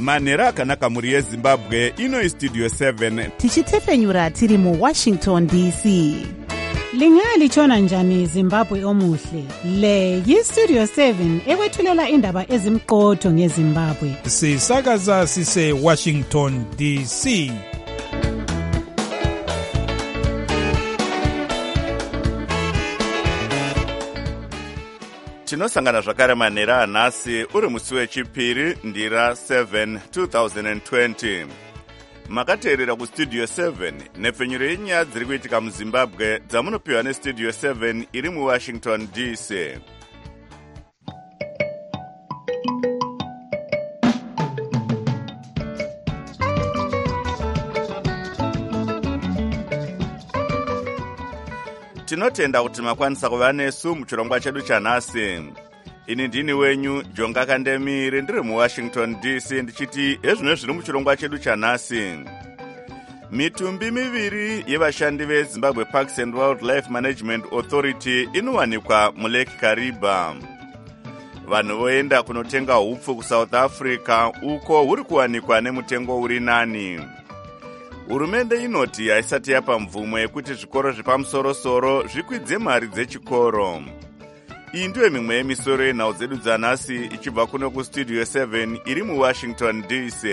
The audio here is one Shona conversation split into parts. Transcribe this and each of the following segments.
manhero akanaka mhuri yezimbabwe. Ino istudio 7 tichitefenyura tiri muWashington DC. Lingalitshona njani Zimbabwe omuhle? Le yiStudio 7 ekwethulela indaba ezimqotho ngeZimbabwe. Sisakaza sise Washington DC. tinosangana zvakare manhero anhasi uri musi wechipiri ndira 7 2020. Makateerera kustudio 7 nepfenyuro yenyaya dziri kuitika muzimbabwe dzamunopiwa nestudio 7 iri muWashington DC. Tinotenda kuti makwanisa kuva nesu muchirongwa chedu chanhasi. Ini ndini wenyu Jonga Kandemire ndiri muWashington DC ndichiti ezvino zviri muchirongwa chedu chanhasi. Mitumbi miviri yevashandi veZimbabwe Parks and Wildlife Management Authority inowanikwa muLake Kariba. Vanhu voenda kunotenga hupfu kuSouth Africa uko huri kuwanikwa nemutengo uri nani. Hurumende inoti haisati yapa mvumo yekuti zvikoro zvepamusoro-soro zvikwidze mari dzechikoro. Iyi ndiyo mimwe yemisoro yenhau dzedu dzanhasi ichibva kuno kustudio 7 iri muWashington DC.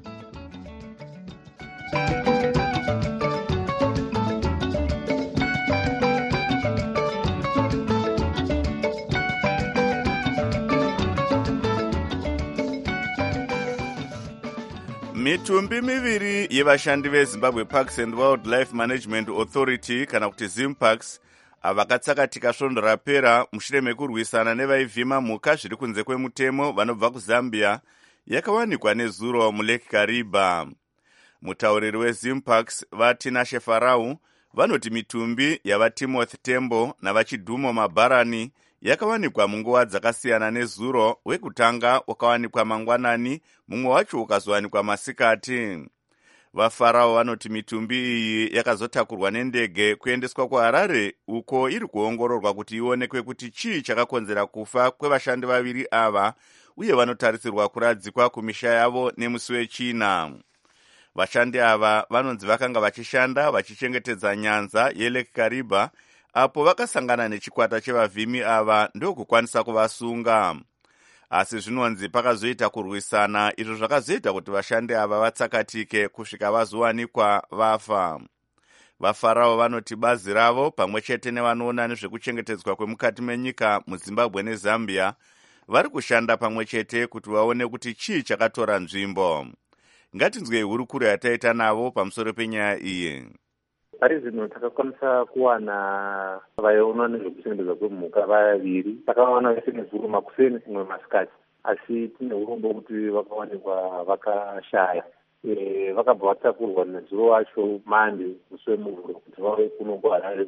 Mitumbi miviri yevashandi veZimbabwe Parks and Wildlife Management Authority kana kuti ZimParks vakatsakatika svondo rapera mushure mekurwisana nevaivhima mhuka zviri kunze kwemutemo vanobva kuZambia yakawanikwa nezuro muLake Kariba. Mutauriri weZimParks vaTina Shefarau vanoti mitumbi yavaTimothy Tembo navachidhumo Mabarani yakawanikwa munguva dzakasiyana nezuro. Wekutanga wakawanikwa mangwanani, mumwe wacho ukazowanikwa masikati. VaFarao vanoti mitumbi iyi yakazotakurwa nendege kuendeswa kuHarare uko iri kuongororwa kuti ionekwe kuti chii chakakonzera kufa kwevashandi vaviri ava, uye vanotarisirwa kuradzikwa kumisha yavo nemusi weChina. Vashandi ava vanonzi vakanga vachishanda vachichengetedza nyanza yeLake Kariba apo vakasangana nechikwata chevavhimi ava ndokukwanisa kuvasunga. Asi zvinonzi pakazoita kurwisana izvo zvakazoita kuti vashandi ava vatsakatike kusvika vazowanikwa vafa. VaFarao vanoti bazi ravo pamwe chete nevanoona nezvekuchengetedzwa kwemukati menyika muZimbabwe neZambia vari kushanda pamwe chete kuti vaone kuti chii chakatora nzvimbo. Ngatinzwei hurukuro yataita navo pamusoro penyaya iyi. Pari zvino takakwanisa kuwana vaiona nezvekuchengetedzwa kwemhuka vaviri. Takawana vese nezuro makuseni umwe masikati, asi tine urombo kuti vakawanikwa vakashaya. Vakabva vatakurwa nezuro wacho mande musi wemuvhuro kuti vauye kuno kuHarare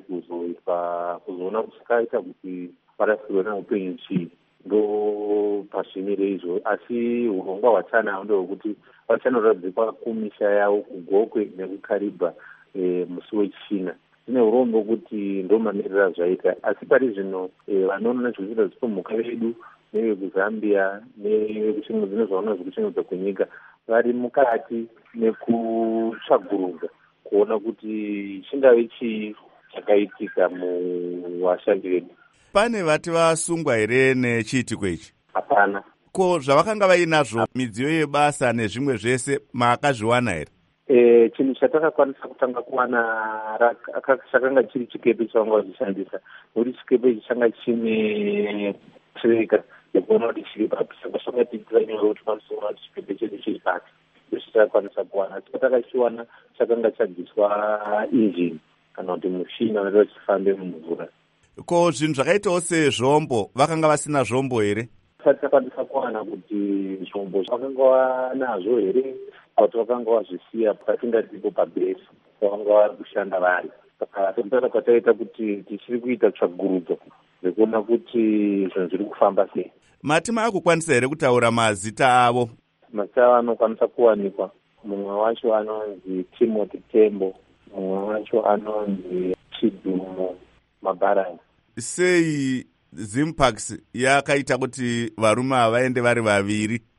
kuzoona kusikaita kuti varasirwe naupenyu chii. Ndo pazvimire izvo, asi urongwa hwatanahwo ndehwekuti vachanoradzikwa kumisha yavo kuGokwe nekuKariba musi weChina. Tine urombo kuti ndo mamiriro azvaita, asi pari zvino vanoona nezvekuchengetedzwa kwemhuka vedu nevekuZambia nezvavanoona zvekuchengetedzwa kwenyika vari mukati nekutsvaguruka kuona kuti chingave chii chakaitika muvashandi vedu. Pane vati vasungwa here nechiitiko ichi? Hapana. Ko zvavakanga vainazvo, midziyo yebasa nezvimwe zvese, maakazviwana here? Chinhu chatakakwanisa kutanga kuwana chakanga chiri chikepe chavanga vachishandisa, nokuti chikepe ichi changa chine treka yekuona kuti chiri papi, saka zvakatiitira nyore kuti pamusoro kuti chikepe chedu chiri pati. Izvo takakwanisa kuwana. Chakatakachiwana chakanga chabviswa injini kana kuti mushina unenge uchifambe mumvura. Ko zvinhu zvakaitawo sezvombo, vakanga vasina zvombo here? Takakwanisa kuwana kuti zvombo vakanga vanazvo here, kuti vakanga vazvisiya patingatipo pabhesi pavanga vari kushanda vari. Saka kwataita kuti tichiri kuita tsvagurudzo zvekuona kuti zvinhu zviri kufamba sei. Mati maakukwanisa here kutaura mazita avo? Mazita avo anokwanisa kuwanikwa. Mumwe wacho anonzi Timothy Tembo, mumwe wacho anonzi Chidhumo Mabarani. Sei ZimParks yakaita kuti varume vaende vari vaviri?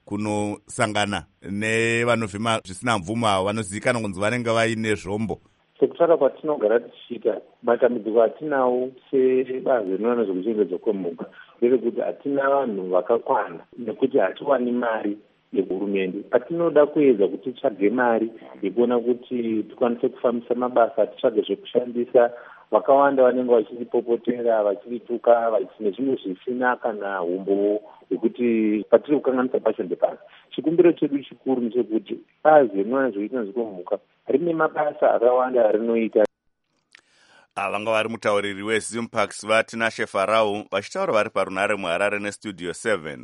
kunosangana nevanovhima zvisina mvumo vanozivikanwa kunzi vanenge vaine zvombo. Sekutaura kwatinogara tichiita matambudziko atinawo sebazi rinoona nezvekuchengetedzwa kwemhuka nderekuti hatina vanhu vakakwana nekuti hatiwani mari yehurumende. Patinoda kuedza kuti titsvage mari yekuona kuti tikwanise kufambisa mabasa, titsvage zvekushandisa, vakawanda vanenge vachiripopotera, vachirituka, nezvimwe zvisina kana umbo hwekuti patiri kukanganisa pacho ndepasi. Chikumbiro chedu chikuru ndechekuti bazi rinoona nezvekuchengetedzwa kwemhuka rine mabasa akawanda rinoita. Vanga vari mutauriri weZimpax vaTinashe Farau vachitaura vari parunare muHarare neStudio 7.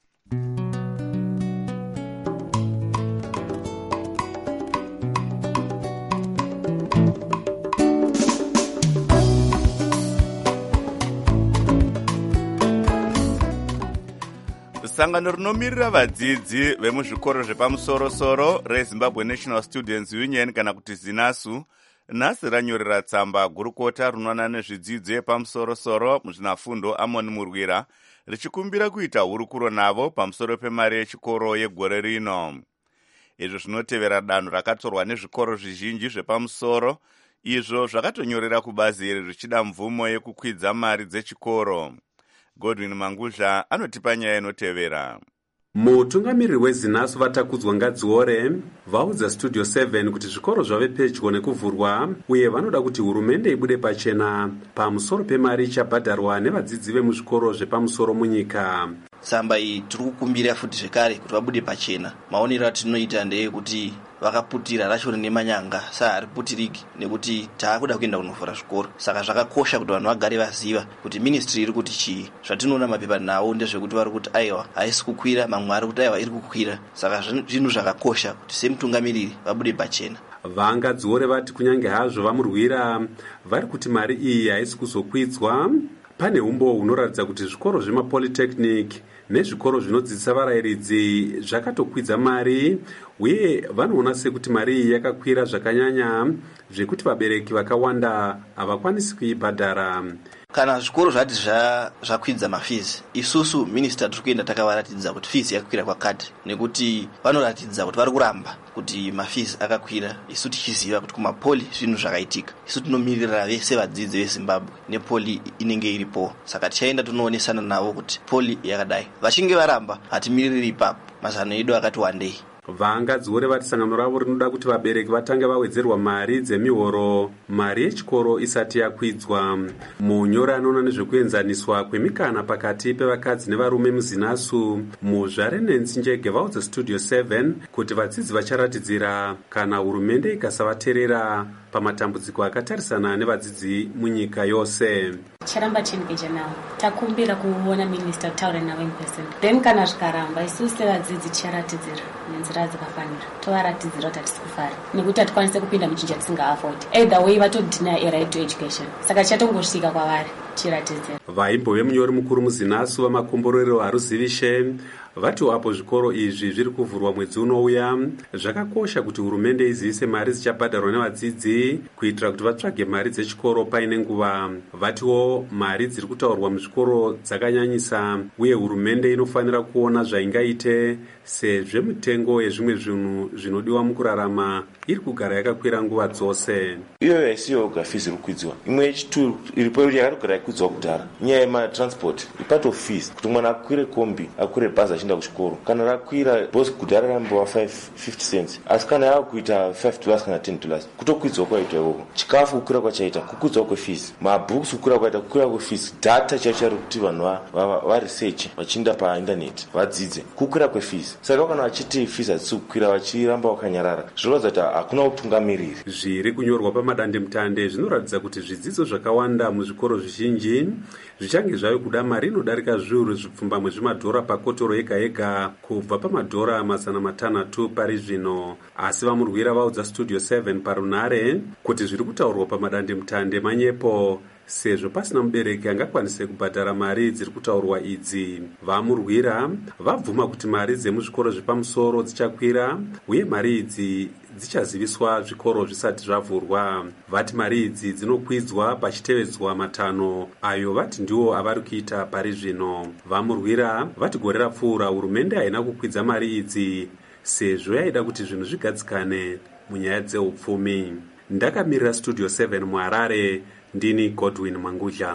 Sangano rinomirira vadzidzi vemuzvikoro zvepamusoro-soro reZimbabwe National Students Union kana kuti ZINASU nhasi ranyorera tsamba gurukota rinoona nezvidzidzo yepamusoro-soro muzvinafundo Amon Murwira richikumbira kuita hurukuro navo pamusoro pemari yechikoro yegore rino. Izvo zvinotevera danho rakatorwa nezvikoro zvizhinji zvepamusoro izvo zvakatonyorera kubazi iri richida mvumo yekukwidza mari dzechikoro. Godwin Manguzha anotipa nyaya inotevera. Mutungamiriri weZINASU Vatakudzwa Ngadziore vaudza Studio 7 kuti zvikoro zvave pedyo nekuvhurwa uye vanoda kuti hurumende ibude pachena pamusoro pemari ichabhadharwa nevadzidzi vemuzvikoro zvepamusoro munyika. Tsamba iyi tiri kukumbira futi zvekare kuti vabude pachena. Maonero atinoita ndeyekuti vakaputira rachoni nemanyanga saariputiriki nekuti taakuda kuenda kunovhura zvikoro. Saka zvakakosha kuti vanhu vagare vaziva kuti ministry iri kuti chii. Zvatinoona mapepa nawo ndezvekuti vari kuti aiwa haisi kukwira, mamwe ari kuti aiwa iri kukwira. Saka zvinhu zvakakosha kuti semutungamiriri vabude pachena. Vangadziore vati kunyange hazvo vamurwira vari kuti mari iyi haisi kuzokwidzwa, pane umbo hunoratidza kuti zvikoro zvemapolytechnic nezvikoro zvinodzidzisa varayiridzi zvakatokwidza mari uye vanoona sekuti mari iyi yakakwira zvakanyanya zvekuti vabereki vakawanda havakwanisi kuibhadhara. Kana zvikoro zvati zvakwidza mafizi, isusu minister tiri kuenda takavaratidza kuti fizi yakwira kwakati nekuti vanoratidza kuti vari kuramba kuti mafizi akakwira. Isu tichiziva kuti kumapoli zvinhu zvakaitika. Isu tinomirira vese vadzidzi veZimbabwe nepoli inenge iripo. Saka tichaenda tunoonesana navo kuti poli yakadai. Vachinge varamba hatimiriri ipapo. Mazano edu akati wandei. Vangadziore vati sangano ravo rinoda kuti vabereki vatange vawedzerwa mari dzemihoro mari yechikoro isati yakwidzwa. Munyori anoona nezvekuenzaniswa kwemikana pakati pevakadzi nevarume muZINASU muzvare Nenzingege vaudza Studio 7 kuti vadzidzi vacharatidzira kana hurumende ikasavateerera pamatambudziko akatarisana nevadzidzi munyika yose. Charamba chengeja nawo takumbira kuona minister taure nawo in person, then kana zvikaramba isusu sevadzidzi ticharatidzira nenzira dzakafanira, tovaratidzira kuti hatisi kufara nekuti hatikwanise kupinda muchinja tisingaafodi, either way vatodhina a right to education. Saka tichatongosvika kwavari tichiratidzira. Vaimbove munyori mukuru muZINASU vamakomborero Haruzivishe vati apo zvikoro izvi zviri kuvhurwa mwedzi unouya zvakakosha kuti hurumende izivise mari dzichabhadharwa nevadzidzi kuitira kuti vatsvage mari dzechikoro paine nguva. Vatiwo mari dziri kutaurwa muzvikoro dzakanyanyisa uye hurumende inofanira kuona zvaingaite sezve mitengo yezvimwe zvinhu zvinodiwa mukurarama iri kugara yakakwira nguva dzose. Iyo yaisiyo yoga fees iri kukwidziwa. Imwe yechituru iripo yakatogara yakwidziwa kudhara. Nyaya yematransport part of fees kuti mwana akwire kombi akwire bhazi achienda kuchikoro. Kana rakwira bhosi kudhara rambova 50 cents. Asi kana yakuita $5 kana $10 kutokwidziwa kwaita ikoko. Chikafu kukwira kwachaita kukwidziwa kwefees. Mabooks kukwira kwaita kukwira kwefees. Data chacho ari kuti vanhu varesearch vachienda painternet vadzidze kukwira kwefees. Saka kana vachiti fees hadzisi kukwira vachiramba wakanyarara zvinoratidza kuti hakuna utungamiriri. Zviri kunyorwa pamadandemutande zvinoratidza kuti zvidzidzo zvakawanda muzvikoro zvizhinji zvichange zvave kuda mari inodarika zviuru zvipfumbamwe zvemadhora pakotoro yega yega kubva pamadhora $600 pari zvino. Asi vamurwira vaudza Studio 7 parunare kuti zviri kutaurwa pamadandemutande manyepo sezvo pasina mubereki angakwanise kubhadhara mari dziri kutaurwa idzi. Vamurwira vabvuma kuti mari dzemuzvikoro zvepamusoro dzichakwira uye mari idzi dzichaziviswa zvikoro zvisati zvavhurwa. Vati mari idzi dzinokwidzwa pachitevedzwa matanho ayo vati ndiwo avari kuita pari zvino. Vamurwira vati gore rapfuura hurumende haina kukwidza mari idzi sezvo yaida kuti zvinhu zvigadzikane munyaya dzeupfumi. Ndakamirira Studio 7 muHarare, ndini Godwin Mangudla.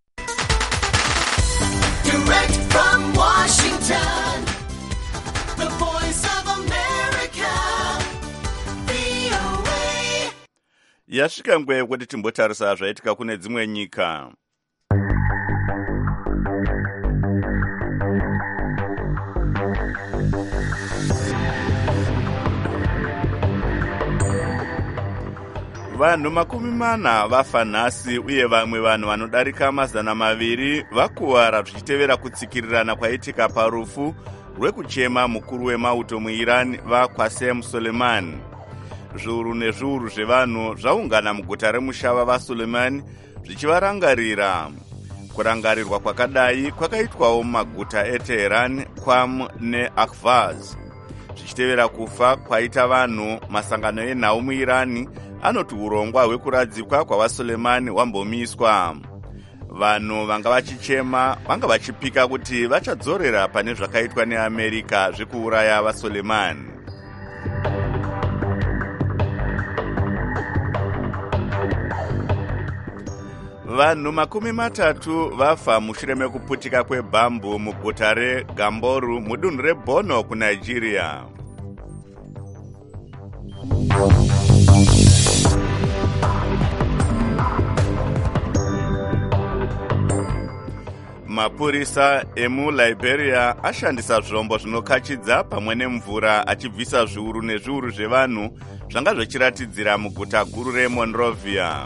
Direct from Washington, the voice of America, VOA. Yasvika nguva yekuti timbotarisa zvaitika kune dzimwe nyika. Vanhu 40 vafa nhasi uye vamwe vanhu vanodarika 200 vakuwara zvichitevera kutsikirirana kwaitika parufu rwekuchema mukuru wemauto muIran vaQasem Soleimani. Zviuru nezviuru zvevanhu zvaungana muguta remushava vaSoleimani zvichivarangarira. Kurangarirwa kwakadai kwakaitwawo mumaguta eTehran, Qom neAhvaz. Zvichitevera kufa kwaita vanhu, masangano enhau muIran anoti urongwa hwekuradzikwa kwavaSoleimani hwambomiswa. Vanhu vanga vachichema vanga vachipika kuti vachadzorera pane zvakaitwa neAmerika zvekuuraya vaSoleimani. Vanhu 30 vafa mushure mekuputika kwebhambu muguta reGamboru mudunhu reBorno kuNigeria. Mapurisa emuLiberia ashandisa zvombo zvinokachidza pamwe nemvura achibvisa zviuru nezviuru zvevanhu zvanga zvichiratidzira muguta guru reMonrovia.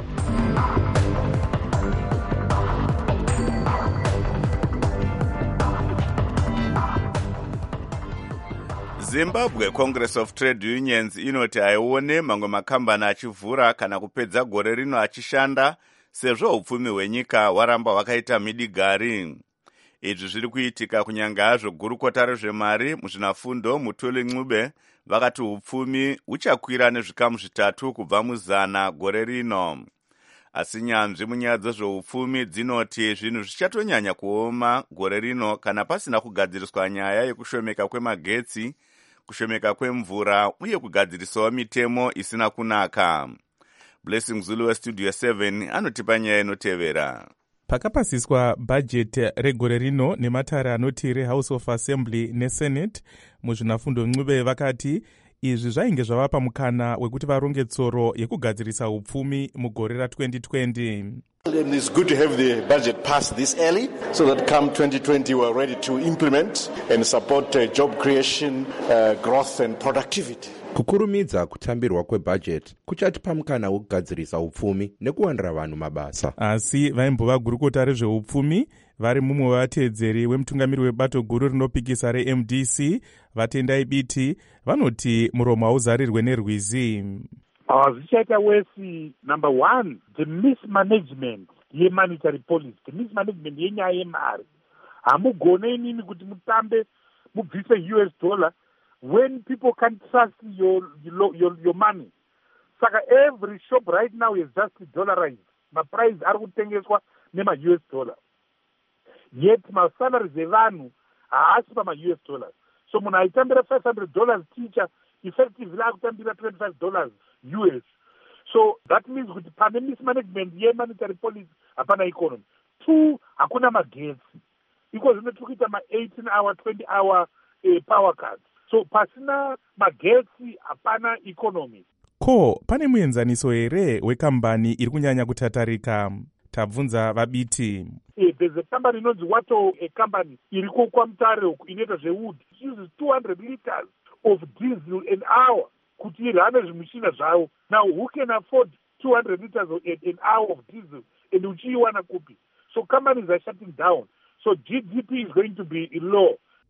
Zimbabwe Congress of Trade Unions inoti haione mamwe makambani achivhura kana kupedza gore rino achishanda sezvo upfumi hwenyika hwaramba hwakaita midigari. Izvi zviri kuitika kunyange hazvo gurukota rezvemari muzvinafundo Mutuli Ncube vakati upfumi huchakwira nezvikamu 3 kubva muzana gore rino. Asi nyanzvi munyaya dzezveupfumi dzinoti zvinhu zvichatonyanya kuoma gore rino kana pasina kugadziriswa nyaya yekushomeka kwemagetsi, kushomeka kwemvura uye kugadzirisawo mitemo isina kunaka. Blessing Zulu weStudio 7 anotipa nyaya inotevera. Pakapasiswa bhajeti regore rino nematare anoti reHouse of Assembly neSenate, muzvinafundo Ncube vakati izvi zvainge zvavapa mukana wekuti varonge tsoro yekugadzirisa upfumi mugore ra2020. And it's good to have the budget passed this early so that come 2020 we're ready to implement and support job creation, growth and productivity. Kukurumidza kutambirwa kwebhajeti kuchatipa mukana wekugadzirisa upfumi nekuwanira vanhu mabasa. Asi vaimbova gurukota rezveupfumi vari mumwe wevateedzeri wemutungamiri webato guru rinopikisa reMDC Vatendai Biti vanoti muromo hauzarirwe nerwizi. Zvichaita wesi number 1 the mismanagement yemonetary policy, the mismanagement yenyaya yemari. Hamugone inini kuti mutambe mubvise US dollar when people can't trust your money. Saka every shop right now is just dollarized. My price are kutengeswa nema US dollar. Yet my salaries evanhu haasi pama US dollars. So munhu aitambira $500 teacher effectively akutambira $25 US. So that means kuti pane mismanagement yemonetary policy hapana economy. 2, hakuna magetsi. Iko zvino tikuita ma 18-hour 20-hour power cuts. So pasina magetsi hapana economy. Ko pane muenzaniso here wekambani iri kunyanya kutatarika? Tabvunza vaBiti. There's a company inonzi Wato, a company iriko kwaMutare uku inoita zvewood. It uses 200 liters of diesel an hour kuti irane zvimushina zvavo. Now who can afford 200 liters of an hour of diesel and uchiiwana kupi? So companies are shutting down. So GDP is going to be low.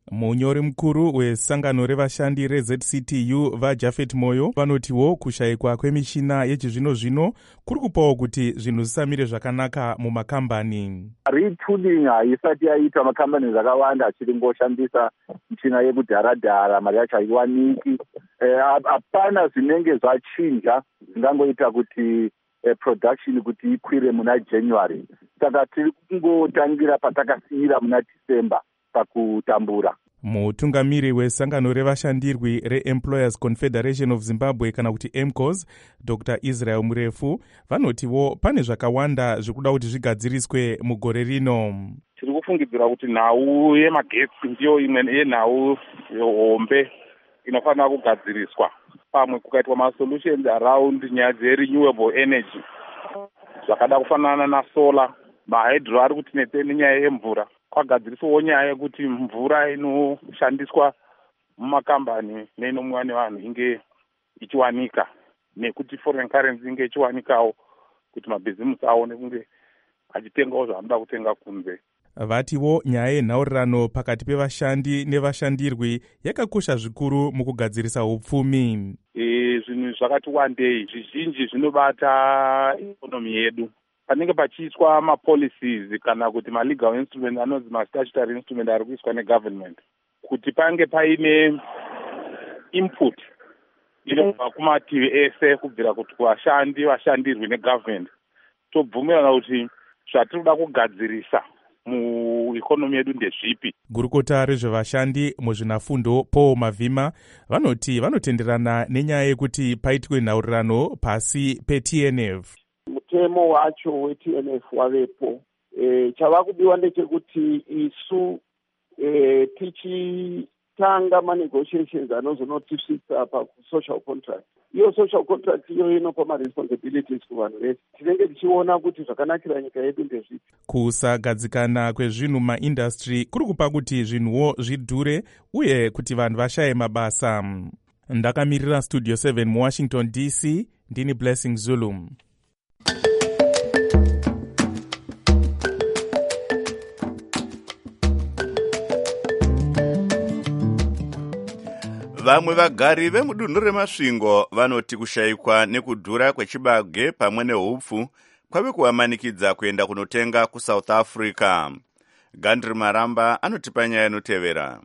munyori mukuru wesangano revashandi rezctu vaJafet Moyo vanotiwo kushayikwa kwemishina yechizvino-zvino kuri kupawo kuti zvinhu zvisamire zvakanaka mumakambani. Retooling haisati yaita, makambani akawanda achiri ngoshandisa michina yekudhara-dhara, mari yacho haiwaniki. Hapana zvinenge zvachinja zvingangoita kuti production kuti ikwire muna January. Saka tiri kungotangira patakasiyira muna December pakutambura. Mutungamiri wesangano revashandirwi reEmployers Confederation of Zimbabwe kana kuti EMCOS, Dr. Israel Murefu, vanotiwo pane zvakawanda zvikuda kuti zvigadziriswe mugore rino. Tiri kufungidzira kuti nhau yemagetsi ndiyo imwe yenhau hombe inofanira kugadziriswa. Pamwe kukaitwa masolutions around nyaya dzerenewable energy zvakada kufanana nasolar, mahydro ari kutinetse nenyaya yemvura. Kwagadziriswawo nyaya yekuti mvura inoshandiswa mumakambani neinomwiwa nevanhu inge ichiwanika, nekuti foreign currency inge ichiwanikawo kuti mabhizimusi aone kunge achitengawo zvaanoda kutenga kunze. Vatiwo nyaya yenhaurirano pakati pevashandi nevashandirwi yakakosha zvikuru mukugadzirisa upfumi. Zvinhu zvakati wandei, zvizhinji zvinobata ikonomi yedu. Panenge pachiiswa mapolicies kana kuti malegal instrument anonzi mastatutory instrument ari kuiswa negovernment, kuti pange paine input inobva kumativi ese kubvira kuti kuvashandi, vashandirwi negovernment, tobvumirana kuti zvatiri kuda kugadzirisa muikonomi yedu ndezvipi. Gurukota rezvevashandi muzvinafundo Paul Mavhima vanoti vanotenderana nenyaya yekuti paitwe nhaurirano pasi peTNF. Mutemo wacho weTNF wavepo. Chava kudiwa ndechekuti isu tichitanga manegotiations anozonotisvitsa pasocial contract. Iyo social contract iyo inopa maresponsibilities kuvanhu vese. Tinenge tichiona kuti zvakanakira nyika yedu ndezvipi. Kusagadzikana kwezvinhu maindustry kuri kupa kuti zvinhuwo zvidhure uye kuti vanhu vashaye mabasa. Ndakamirira Studio 7 muWashington DC, ndini Blessing Zulu. Vamwe vagari vemudunhu reMasvingo vanoti kushayikwa nekudhura kwechibage pamwe nehupfu kwave kuvamanikidza kuenda kunotenga kuSouth Africa. Gandri Maramba anotipa nyaya inotevera.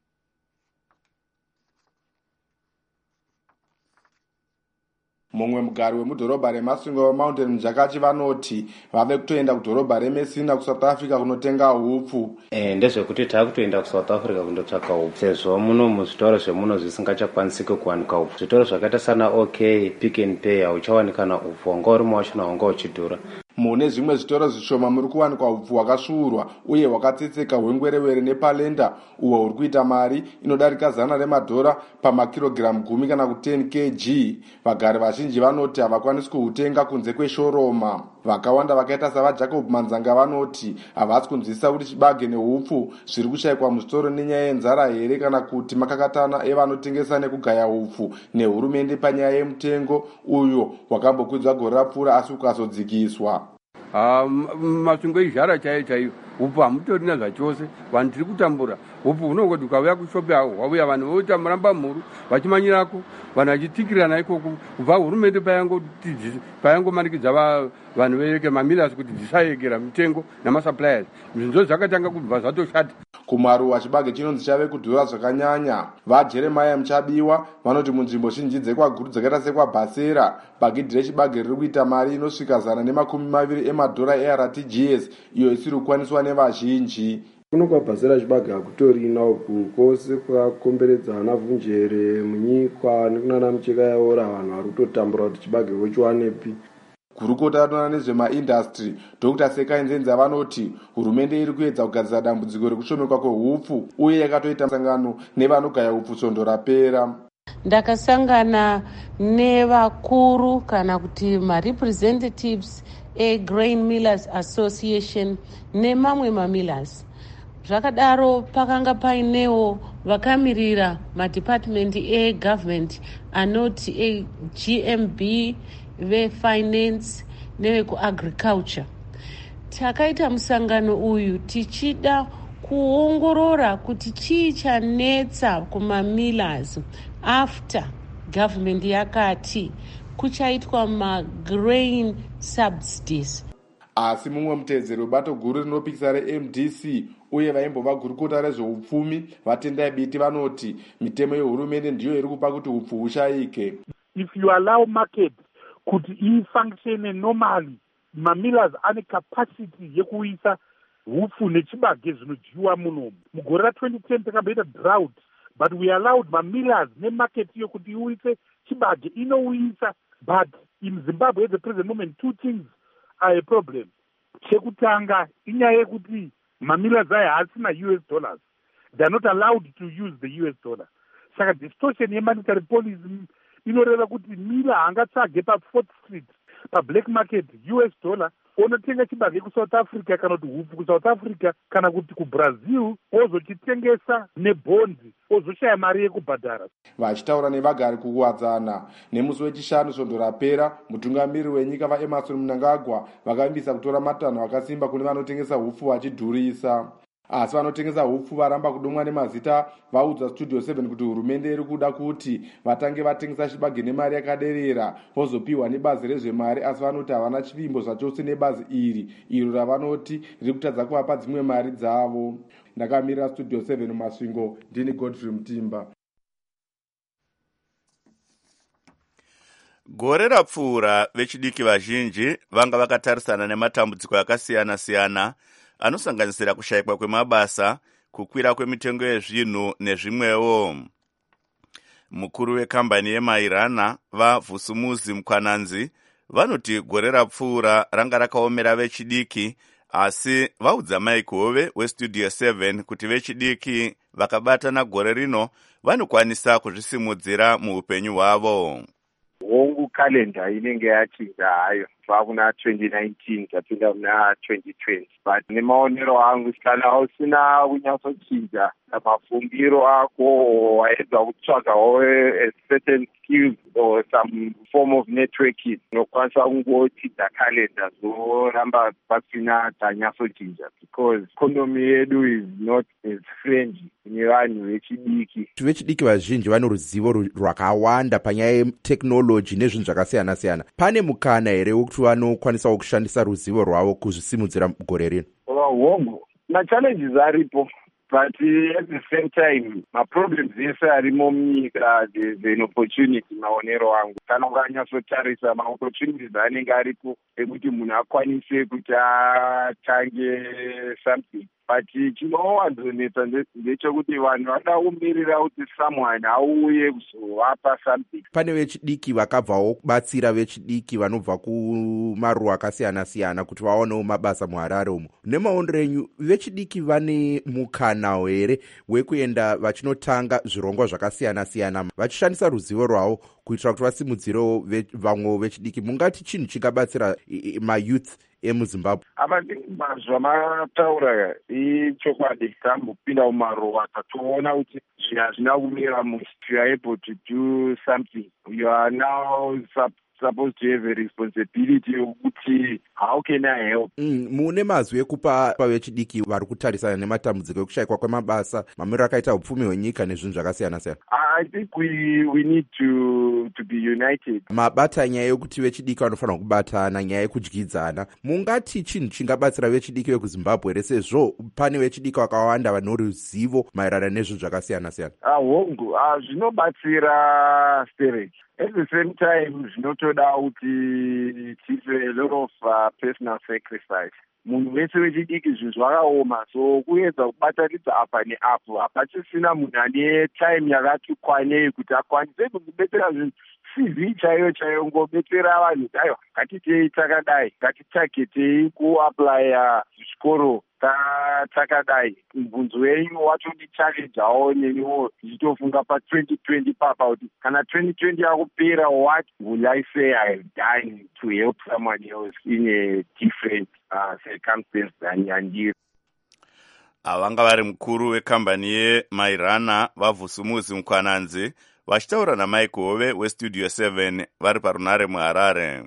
Mumwe mugari wemudhorobha reMasvingo weMountain Mjakachi vanoti vave kutoenda kudhorobha reMessina kuSouth Africa kunotenga hupfu. Ndezvekuti takutoenda kuSouth Africa kundotsvaka hupfu sezvo muno muzvitoro zvemuno zvisingachakwanisiki kuwanika hupfu. Zvitoro zvakaita sana OK, Pick and Pay hauchawanikana hupfu, wanga uri mawachina wanga uchidhura. Mune zvimwe zvitoro zvishoma muri kuwanikwa hupfu hwakasvuurwa uye hwakatsetseka hwengwerewere nepalenda uhwo huri kuita mari inodarika $100 pamakirogiramu 10 kana kuti 10 kg. Vagari vazhinji vanoti havakwanisi kuhutenga kunze kweshoroma. Vakawanda vakaita savaJacob Manzanga vanoti havasi kunzwisisa kuti chibage nehupfu zviri kushayikwa muzvitoro nenyaya yenzara here kana kuti makakatana evanotengesa nekugaya hupfu nehurumende panyaya yemutengo uyo wakambokwidzwa gore rapfuura asi ukazodzikiswa. Masvingo izhara chaiyo hupfu hamutorina zvachose, vanhu tiri kutambura hupfu hunongoti ukauya kushopi hwauya vanhu voita muramba mhuru vachimanyirako, vanhu vachitikirana ikoko kubva hurumende payangomanikidza vanhu veyeke mamilas kuti dzisayekera mitengo namasuppliers. Zvinhu zvakatanga kubva zvatoshata. Kumaruwa chibage chinonzi chave kudhura zvakanyanya. VaJeremiah Muchabiwa vanoti munzvimbo zhinji dzekwaguru dzakaita sekwaBhasera bhagidhi rechibage riri kuita mari inosvika $120 eRTGS iyo isiri kukwaniswa nevazhinji. Kuno kwaBhasera chibage hakutorina uku kwose kwakomberedza ana Vunjere, Munyikwa nekunana Mucheka yaora vanhu vari kutotambura kuti chibage vochiwanepi. Gurukota anoona nezvemaindastry Dr. Sekai Nzenza vanoti hurumende iri kuedza kugadzira dambudziko rekushomekwa kwehupfu uye yakatoita sangano nevanogaya hupfu svondo rapera. Ndakasangana nevakuru kana kuti marepresentatives eGrain Millers Association nemamwe mamillers. Zvakadaro pakanga painewo vakamirira madepartment egovernment anoti GMB, vefinance nevekuagriculture. Takaita musangano uyu tichida kuongorora kuti chii chanetsa kumamillers after government yakati kuchaitwa magrain subsidies. Asi mumwe mutedzeri webato guru rinopikisa reMDC uye vaimbova gurukota rezveupfumi vatendai biti vanoti mitemo yehurumende ndiyo iri kupa kuti upfu hushayike. If you allow market kuti ifunction normally, mamillers ane capacity yekuisa hupfu nechibage zvinodyiwa munomu. Mugore ra2010 takamboita drought, but we allowed mamillers nemarket iyo kuti iuise chibage inouisa. But in Zimbabwe at the present moment, two things are a problem. Chekutanga inyaya yekuti mamillers aya hasina US dollars. They are not allowed to use the US dollar. Saka distortion yemonetary policy inoreva kuti miller hangatsvage pa4th Street pablack market US dollar onotenga chibage kuSouth Africa kana kuti hupfu kuSouth Africa kana kuti kuBrazil ozochitengesa nebondi ozoshaya mari yekubhadhara. Vachitaura nevagari kuwadzana nemusi wechishanu svondo rapera, mutungamiri wenyika vaEmmerson Mnangagwa vakavimbisa kutora matanho akasimba kune vanotengesa hupfu vachidhurisa. Asi vanotengesa hupfu varamba kudomwa nemazita vaudza Studio 7 kuti hurumende iri kuda kuti vatange vatengesa chibage nemari yakaderera vozopiwa nebazi rezvemari, asi vanoti havana chivimbo zvachose nebazi iri iro ravanoti riri kutadza kuvapa dzimwe mari dzavo. Ndakamirira Studio 7 Masvingo, ndini Godfrey Mutimba. Gore rapfuura vechidiki vazhinji vanga vakatarisana nematambudziko akasiyana-siyana anosanganisira kushayikwa kwemabasa, kukwira kwemitengo yezvinhu nezvimwewo. Mukuru wekambani yeMairana vaVhusumuzi Mkwananzi vanoti gore rapfuura ranga rakaomera vechidiki, asi vaudza Mike Hove weStudio 7 kuti vechidiki vakabatana gore rino vanokwanisa kuzvisimudzira muupenyu hwavo. Hongu kalenda inenge yachinja hayo kubva kuna 2019 tapinda kuna 2020, but nemaonero angu kana usina kunyatsochinja mafungiro ako waedza kutsvagawo a certain skills or some form of networking unokwanisa kungochidza kalenda zoramba pasina tanyatsochinja, because economy yedu is not as friendly nevanhu vechidiki. Vechidiki vazhinji vane ruzivo rwakawanda panyaya yeteknoloji nezvinhu zvakasiyana-siyana. Pane mukana here wekuti vanokwanisawo kushandisa ruzivo rwavo kuzvisimudzira gore rino? Hongu machallenges aripo, but at the same time maproblems ese arimo munyika there's an opportunity maonero angu. Kana ukanyatsotarisa maopportunities anenge aripo ekuti munhu akwanise kuti atange something, but chinowanzonetsa ndechekuti vanhu vakaummirira kuti someone auye kuzovapa something. Pane vechidiki vakabvawo kubatsira vechidiki vanobva kumaruwa akasiyana-siyana kuti vaonewo mabasa muHarare umo. Nemaonero enyu, vechidiki vane mukana here wekuenda vachinotanga zvirongwa zvakasiyana-siyana vachishandisa ruzivo rwavo kuitira kuti vasimudzirewo vamwewo vechidiki? Mungati chinhu chingabatsira mayouth emuZimbabwe? Zvamataura ichokwadi. Tambopinda mumaruwa tatoona kuti zvinhu hazvina kumira mushe. You are able to do something. You are now supposed to have a responsibility yokuti how can I help? Mune mazwi ekupa vechidiki vari kutarisana nematambudziko ekushayikwa kwemabasa, mamiriro akaita upfumi hwenyika nezvinhu zvakasiyana-siyana? I think we need to be united. Mabata nyaya yokuti vechidiki vanofanira kubatana, nyaya yekudyidzana. Mungati chinhu chingabatsira vechidiki vekuZimbabwe here, sezvo pane vechidiki vakawanda vane ruzivo maererano nezvinhu zvakasiyana-siyana? Hongu zvinobatsira spirit. At the same time zvinotoda kuti tipe a lot of personal sacrifice. Munhu wese wechidiki zvinhu zvakaoma, so kuedza kubatanidza apa neapo hapachisina munhu ane time yakati kwanei kuti akwanise kuzibetsera zvinhu. CV chaiyo ngobetsera vanhu aiwa ngatitei takadai, ngatitagetei kuaplya zvikoro takadai. Mubvunzo wenyu watodi challengeawo neniwo ndichitofunga pa2020 papa kuti kana 2020 yakupera, what will I say I have done to help someone else in a different circumstance than yandiri. Avanga vari mukuru wekambani yeMairana vaVhusumuzi Mkwananzi vachitaura naMike Hove weStudio 7 vari parunare muHarare.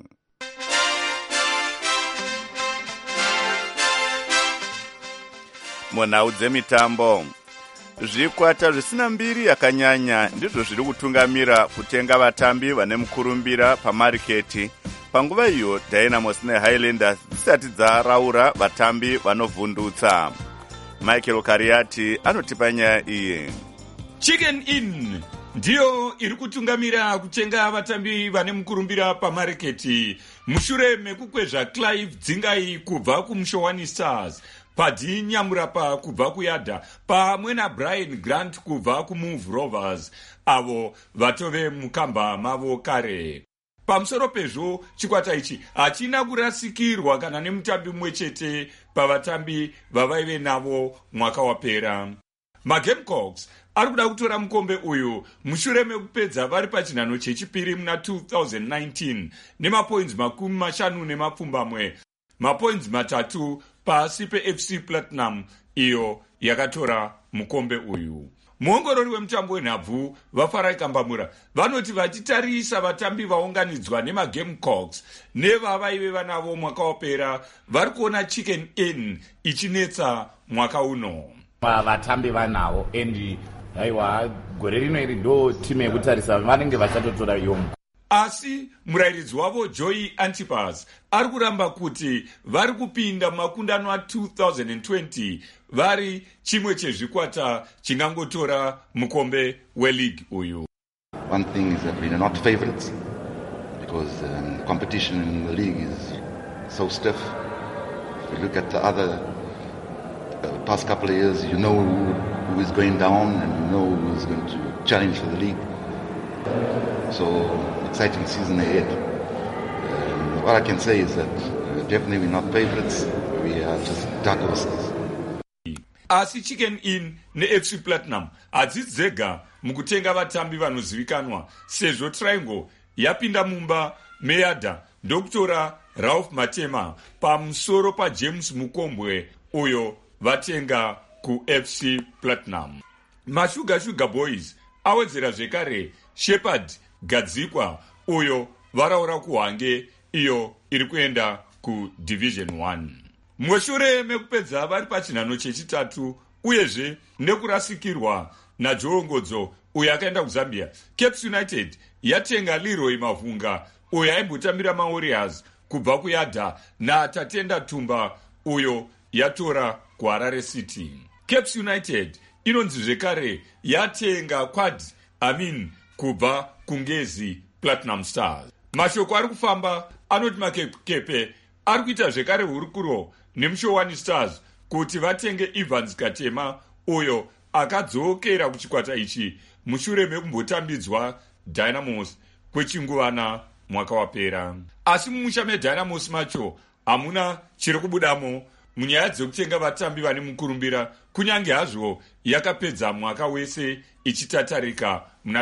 munhau dzemitambo. Zvikwata zvisina mbiri yakanyanya ndizvo zviri kutungamira kutenga vatambi vane mukurumbira pamariketi. Panguva iyo Dynamos neHighlanders dzisati dzaraura vatambi vanovhundutsa. Michael Kariati anotipa nyaya iyi. Chicken Inn ndiyo iri kutungamira kutenga vatambi vane mukurumbira pamareketi mushure mekukwezva Clive Dzingai kubva kuMushowani Stars, Paddy Nyamurapa kubva kuYadha pamwe naBrian Grant kubva kuMove Rovers, avo vatove mukamba mavo kare. Pamusoro pezvo, chikwata ichi hachina kurasikirwa kana nemutambi mumwe chete pavatambi vavaive navo mwaka wapera. MaGamecocks ari kuda kutora mukombe uyu mushure mekupedza vari pachinhano chechipiri muna 2019 nemapoints 50 mapoints 3 pasi peFC Platinum iyo yakatora mukombe uyu. Muongorori wemutambo wenhabvu vaFarai Kambamura vanoti vachitarisa vatambi vaunganidzwa nemaGamecocks nevavaive vanavo mwaka wapera vari kuona Chicken Inn ichinetsa mwaka uno. Vatambi vanavo endi aiwa gore rino iri ndo timu yekutarisa vanenge vachatotora yombo. Asi murairidzi wavo Joey Antipas ari kuramba kuti vari kupinda mumakundano a2020 vari chimwe chezvikwata chingangotora mukombe weLeague uyu. One thing is that we are not favorites because competition in the league is so stiff. If you look at the other past couple of years, you know who is going down and you know who is going to challenge for the league. So, exciting season ahead. What I can say is that definitely we're not favorites, we are just dark horses. Asi Chicken Inn neFC Platinum hadzidzi dzega mukutenga vatambi vanozivikanwa, sezvo Triangle yapinda mumba meYadha ndokutora Ralph Matema pamusoro paJames Mukombwe uyo vatenga kuFC Platinum. Mashuga Boys awedzera zvekare Shepard Gadzikwa uyo varaura kuHwange iyo iri kuenda kuDivision 1. Mushure mekupedza vari pachinhano chechitatu uyezve nekurasikirwa naJoongodzo uyo akaenda kuZambia, Caps United yatenga Leroy Mavhunga uyo aimbotambira maWarriors kubva kuYadha naTatenda Tumba uyo yatora kuHarare City. Caps United inonzi zvekare yatenga Quad Amin kubva kuNgezi Platinum Stars. Mashoko ari kufamba anoti Makepe ari kuita zvekare hurukuro neMushowani Stars kuti vatenge Evans Katema uyo akadzokera kuchikwata ichi mushure mekumbotambidzwa Dynamos kwechinguvana mwaka wapera. Asi mumusha meDynamos macho hamuna chiri kubudamo munyaya dzekutenga vatambi vane mukurumbira, kunyange hazvo yakapedza mwaka wese ichitatarika muna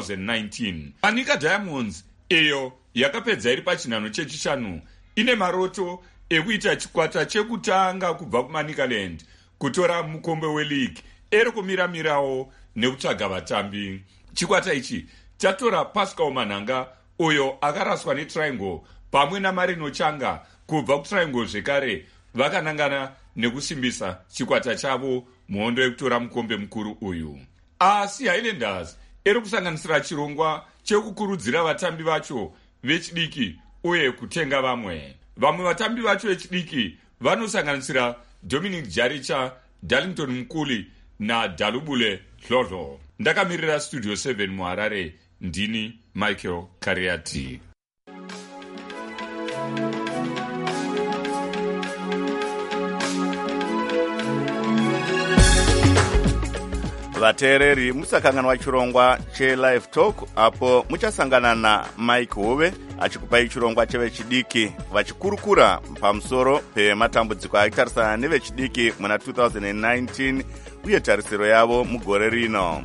2019. Manika Diamonds iyo yakapedza iri pachinhano chechishanu ine maroto ekuita chikwata chekutanga kubva kuManicaland kutora mukombe weLeague eri kumiramirawo nekutsvaga vatambi. Chikwata ichi chatora Pascal Manhanga uyo akaraswa neTriangle pamwe naMarino Changa kubva kuTriangle zvekare vakanangana nekusimbisa chikwata chavo muhondo yekutora mukombe mukuru uyu. Asi Highlanders eri kusanganisira chirongwa chekukurudzira vatambi vacho vechidiki uye kutenga vamwe vatambi vacho vechidiki vanosanganisira Dominic Jaricha, Darlington Mkuli naDalubule Hlodlo. Ndakamirira Studio 7 muHarare, ndini Michael Kariati. Vateereri musakanganwa chirongwa cheLive Talk apo muchasangana naMike Hove achikupai chirongwa chevechidiki vachikurukura pamusoro pematambudziko akitarisana nevechidiki muna 2019 uye tarisiro yavo mugore rino.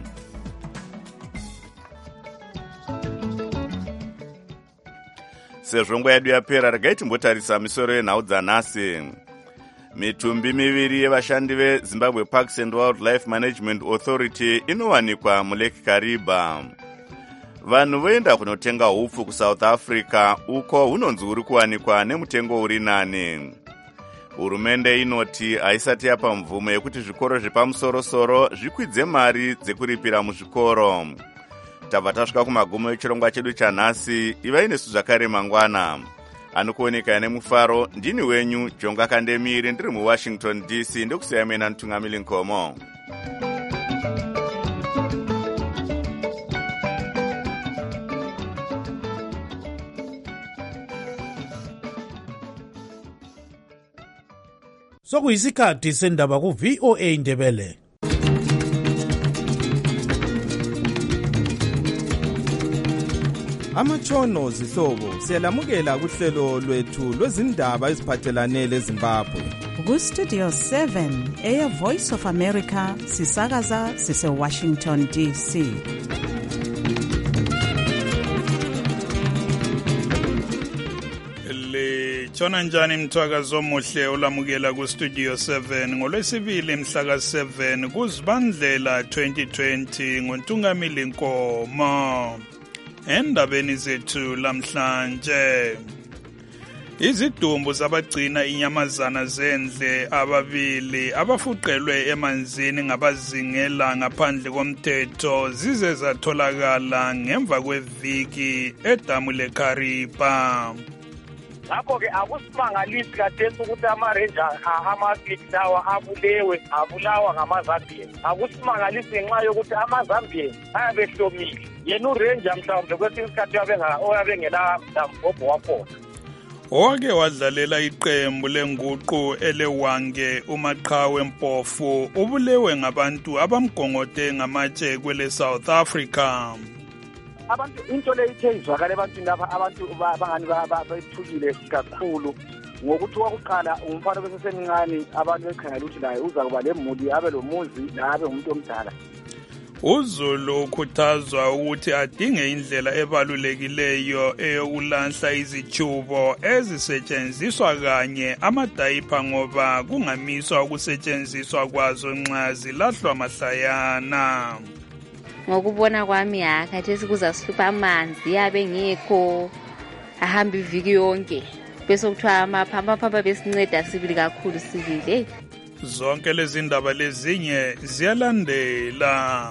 Sezvo nguva yedu yapera, regai timbotarisa misoro yenhau dzanhasi. Mitumbi miviri yevashandi veZimbabwe Parks and Wildlife Management Authority inowanikwa muLake Kariba. Vanhu voenda kunotenga hupfu kuSouth Africa uko hunonzi huri kuwanikwa nemutengo uri nani. hurumende inoti haisati yapa mvumo yekuti zvikoro zvepamusoro-soro zvikwidze mari dzekuripira muzvikoro. Tabva tasvika kumagumo echirongwa chedu chanhasi. Ivai nesu zvakare mangwana. Anokuoneka nemufaro ndini wenyu Jonga Kandemiri ndiri muWashington DC ndokusiyamena Ntungamili Nkomo. Sokuyisikhathi sendaba ku-VOA Indebele. Amatshono zihlobo siyalamukela kuhlelo lwethu lwezindaba eziphathelane leZimbabwe. Ku-Studio 7 Air Voice of America sisakaza sise-Washington DC. Tshona njani mthwakazo omuhle olamukela ku-Studio 7 ngolwesibili mhla ka-7 kuZibandlela 2020 ngoNtungamili Nkomo. Endabeni zethu lamhlanje, izidumbu zabagcina inyamazana zendle ababili abafuqelwe emanzini ngabazingela ngaphandle komthetho zize zatholakala ngemva kweviki edamu leKaripa. Ngakho-ke akusimangalisi kathesi ukuthi ama-ranger ama-six lawa abulawa ngamaZambian. Akusimangalisi ngenxa yokuthi amaZambian ayabehlomile. Yena uranger mhlawumbe kwesinye isikhathi oyabengela mdambobho wakhona. Owake wadlalela iqembu lenguqu elewange uMaqhawe Mpofu ubulewe ngabantu abamgongote ngamatshe kwele South Africa. Abantu into le ithe izwakala ebantwini lapha abantu bangani bethukile kakhulu ngokuthi wakuqala umfana besesemncane abantu bekhangela ukuthi naye uza kuba lemuli abe lomuzi nabe umuntu omdala. uZulu ukhuthazwa ukuthi adinge indlela ebalulekileyo eyokulahla izitshubo ezisetshenziswa kanye amadayipa ngoba kungamiswa ukusetshenziswa kwazo nxa zilahlwa mahlayana. Ngokubona kwami khathesi kuzasihlupha amanzi yabe ngekho ahamba iviki yonke bese kuthiwa amaphamba besinceda sibili kakhulu sibili. Zonke lezi ndaba lezinye ziyalandela.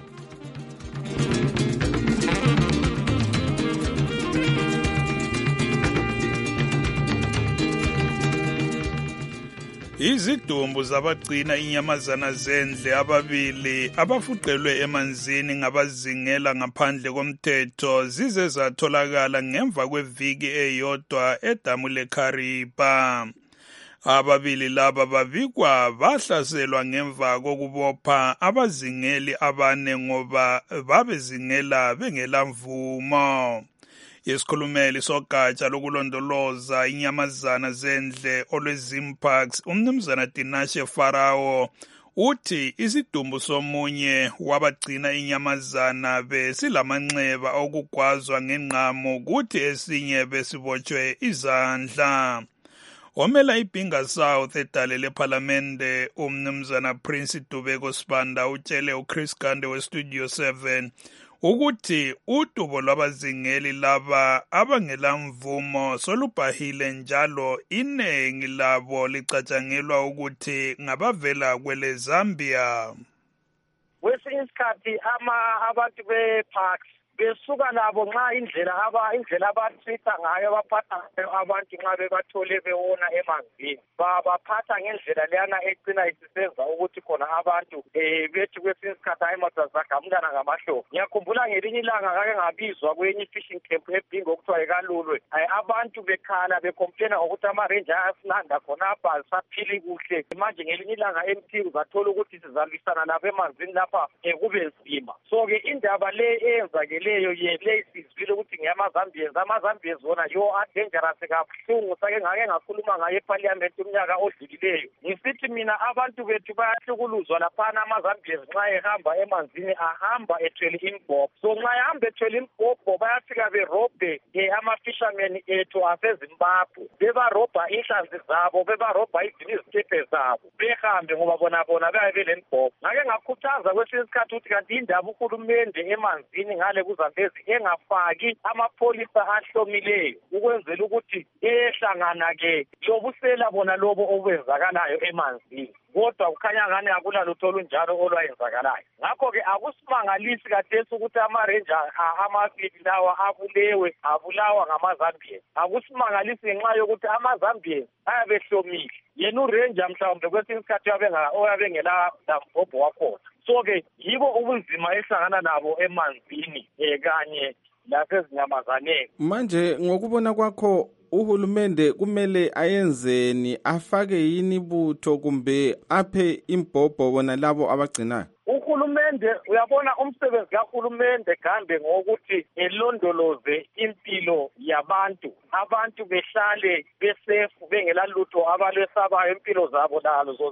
Izidumbu zabagcina inyamazana zendle ababili abafuqelwe emanzini ngabazingela ngaphandle komthetho zize zatholakala ngemva kweviki eyodwa edamu leKaripa. Ababili laba babikwa bahlaselwa ngemva kokubopha abazingeli abane ngoba babezingela bengela mvumo. Isikhulumeli sogatsha lokulondoloza inyamazana zendle olweZimparks umnumzana Tinashe Farao uthi isidumbu somunye wabagcina inyamazana besilamanxeba okugwazwa ngenqamo kuthi esinye besibotshwe izandla. Omela iBinga South edale leParlamente umnumzana Prince Dubeko Sibanda utshele uChris Gande weStudio 7 ukuthi udubo lwabazingeli laba abangela mvumo solubhahile njalo inengi labo licatshangelwa ukuthi ngabavela kwele Zambia. Kwesinye isikhathi abantu beparks besuka labo nxa indlela abathitha ngayo baphatha abantu nxa bebathole bewona emanzini baphatha ngendlela leyana ecina isisenza ukuthi khona abantu bethi kwesinye isikhathi ayimoto zagamulana ngamahlobo. Ngiyakhumbula ngelinye ilanga ngake ngabizwa kwenye fishing camp eBinga okuthiwa ekalulwe abantu bekhala becomplaina ngokuthi ama-ranger ayasilanda khonapha asaphili kuhle. Manje ngelinye ilanga emthini uzathola ukuthi sizalwisana nabo emanzini lapha kube nzima. So-ke indaba le eyenzakele leyo sizwile ukuthi ngiyamazambians wona yo adangerous kabuhlungu sake ngake ngakhuluma ngayo eParliament umnyaka odlulileyo ngisithi mina abantu bethu bayahlukuluzwa laphana amazambians nxa ehamba emanzini ahamba ethwele imbhobho. So nxa ehamba ethwele imbhobho bayafika berobhe ama-fishermen ethu aseZimbabwe bebarobha inhlanzi zabo bebarobha izikepe zabo behambe ngoba bona bayabe belembhobho. Ngake ngakhuthaza kwesinye isikhathi ukuthi kanti indaba uhulumende emanzini ngale kuZambezi engafaki amapholisa ahlomileyo ukwenzela ukuthi ehlangana-ke lobusela bona lobo okwenzakalayo emanzini. Kodwa kukhanya ngani akula lutho olunjalo olwayenzakalayo. Ngakho-ke akusimangalisi kathesi ukuthi ama-ranger amabili lawa abulawa ngamaZambian. Akusimangalisi ngenxa yokuthi amaZambian ayabehlomile. Yena uranger mhlawumbe kwesinye isikhathi oyabengela mbhobho wakhona. So-ke yibo ubunzima ehlangana nabo emanzini kanye lasezinyamazaneni. Manje ngokubona kwakho uhulumende kumele ayenzeni, afake yini ibutho kumbe aphe imbhobho bona labo abagcinayo? Uhulumende uyabona umsebenzi kahulumende kambe ngokuthi elondoloze impilo yabantu, abantu behlale besefu bengela lutho abalwesabayo, impilo zabo lalo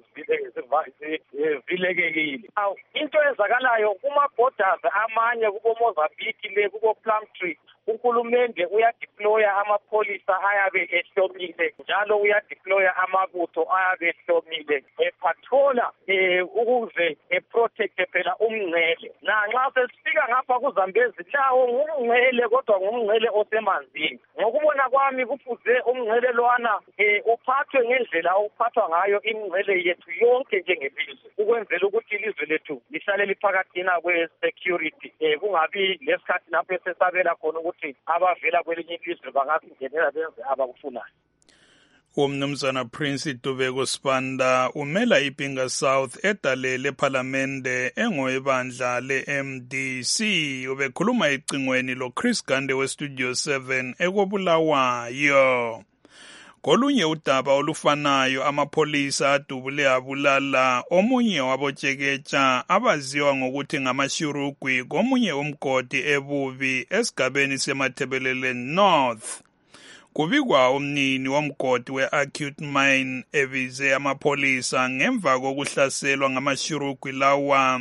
zivilekekile. Into ezakalayo kuma borders amanye kubo Mozambique le kubo Plumtree, uhulumende uyadeploya amapholisa ayabe ehlomile njalo uyadeploya amabutho ayabe ehlomile epathola ukuze protect phela umngcele. Nxa sesifika ngapha kuZambezi lawo ngumngcele kodwa ngumngcele osemanzini. Ngokubona kwami kufuze umngcele lwana uphathwe ngendlela uphathwa ngayo imingcele yethu yonke njengelizwe ukwenzela ukuthi ilizwe lethu lihlale liphakathina kwe-security, kungabi lesikhathi lapho esesabela khona ukuthi abavela kwelinye ilizwe bangasingenela benze abakufunayo. Umnumzana Prince Dubeko Sibanda umela iPinga South edale lephalamende engoyebandla le-MDC. Ubekhuluma ecingweni lo Chris Gande weStudio 7 ekobulawayo. Kolunye udaba olufanayo amapholisa adubule abulala omunye wabotsheketsha abaziwa ngokuthi ngamashurugwi komunye umgodi ebubi esigabeni seMathebelele North. Kubikwa umnini womgodi we-acute mine ebize amapholisa ngemva kokuhlaselwa ngamashurugwi lawa